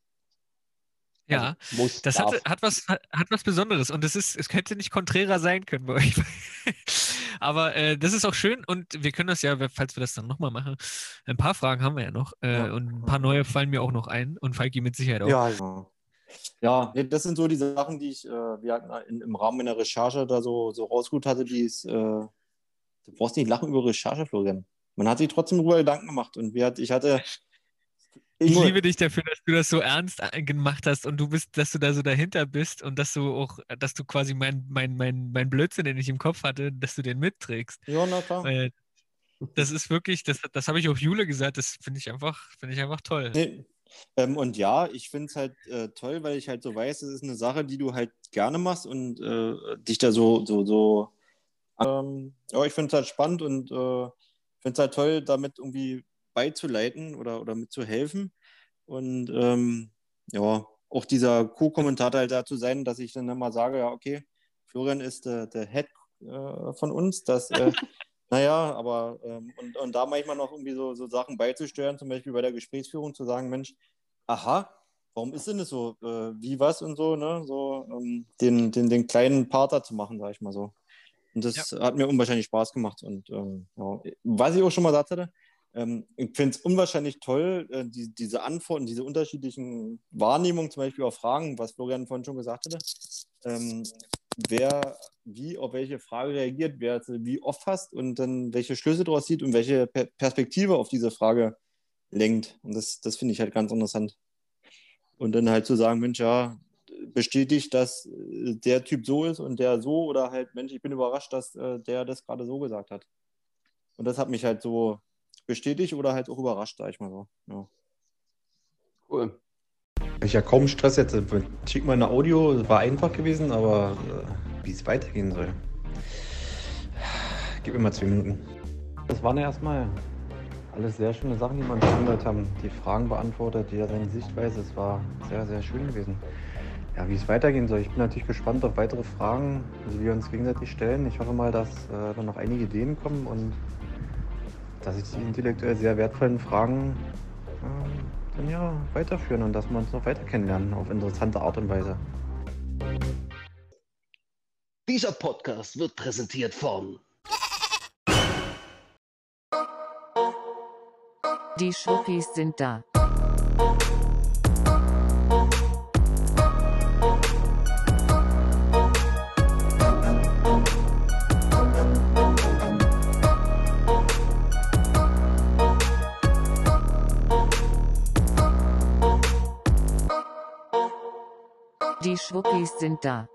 Ja, Also muss, das darf. hat, hat, was, hat, hat was Besonderes und es ist, es könnte nicht konträrer sein können bei euch. Aber äh, das ist auch schön und wir können das ja, falls wir das dann nochmal machen, ein paar Fragen haben wir ja noch äh, Ja. und ein paar neue fallen mir auch noch ein und Falki mit Sicherheit auch. Ja, ja. Ja, nee, das sind so die Sachen, die ich äh, wir hatten in, im Rahmen meiner Recherche da so, so rausgeholt hatte, die es, äh, du brauchst nicht lachen über Recherche, Florian. Man hat sich trotzdem darüber Gedanken gemacht und wir hat, ich hatte Ich nur- liebe dich dafür, dass du das so ernst äh, gemacht hast und du bist, dass du da so dahinter bist und dass du auch, dass du quasi mein, mein, mein, mein Blödsinn, den ich im Kopf hatte, dass du den mitträgst. Ja, na klar. Weil das ist wirklich, das, das habe ich auf Jule gesagt, das finde ich einfach, finde ich einfach toll. Nee. Ähm, und ja, ich finde es halt äh, toll, weil ich halt so weiß, es ist eine Sache, die du halt gerne machst und äh, dich da so, so, so ähm, ja, ich finde es halt spannend und äh, finde es halt toll, damit irgendwie beizuleiten oder, oder mitzuhelfen. Und ähm, ja, auch dieser Co-Kommentator halt da zu sein, dass ich dann immer sage, ja, okay, Florian ist der, der Head äh, von uns, das äh, naja, aber ähm, und, und da manchmal noch irgendwie so, so Sachen beizusteuern, zum Beispiel bei der Gesprächsführung zu sagen, Mensch, aha, warum ist denn das so? Äh, wie, was und so, ne? So ähm, den, den, den kleinen Part zu machen, sag ich mal so. Und das hat mir unwahrscheinlich Spaß gemacht. Und ähm, ja, was ich auch schon mal gesagt hatte, ähm, ich finde es unwahrscheinlich toll, äh, die, diese Antworten, diese unterschiedlichen Wahrnehmungen, zum Beispiel auf Fragen, was Florian vorhin schon gesagt hatte. Ähm, wer wie auf welche Frage reagiert, wer sie wie oft fasst und dann welche Schlüsse daraus zieht und welche per Perspektive auf diese Frage lenkt. Und das, das finde ich halt ganz interessant. Und dann halt zu sagen, Mensch, ja, bestätigt, dass äh, der Typ so ist und der so oder halt, Mensch, ich bin überrascht, dass äh, der das gerade so gesagt hat. Und das hat mich halt so bestätigt oder halt auch überrascht, sag ich mal so. Ja. Cool. Ich ja kaum Stress jetzt. Schick mal eine Audio, das war einfach gewesen, aber äh, wie es weitergehen soll. Gib mir mal zwei Minuten. Das waren ja erstmal alles sehr schöne Sachen, die wir uns angehört haben. Die Fragen beantwortet, jeder seine Sichtweise. Es war sehr, sehr schön gewesen. Ja, wie es weitergehen soll. Ich bin natürlich gespannt auf weitere Fragen, die wir uns gegenseitig stellen. Ich hoffe mal, dass äh, da noch einige Ideen kommen und dass ich die intellektuell sehr wertvollen Fragen äh, dann ja weiterführen und dass wir uns noch weiter kennenlernen auf interessante Art und Weise. Dieser Podcast wird präsentiert von Die Schwuppis sind da. Die Schwuppis sind da.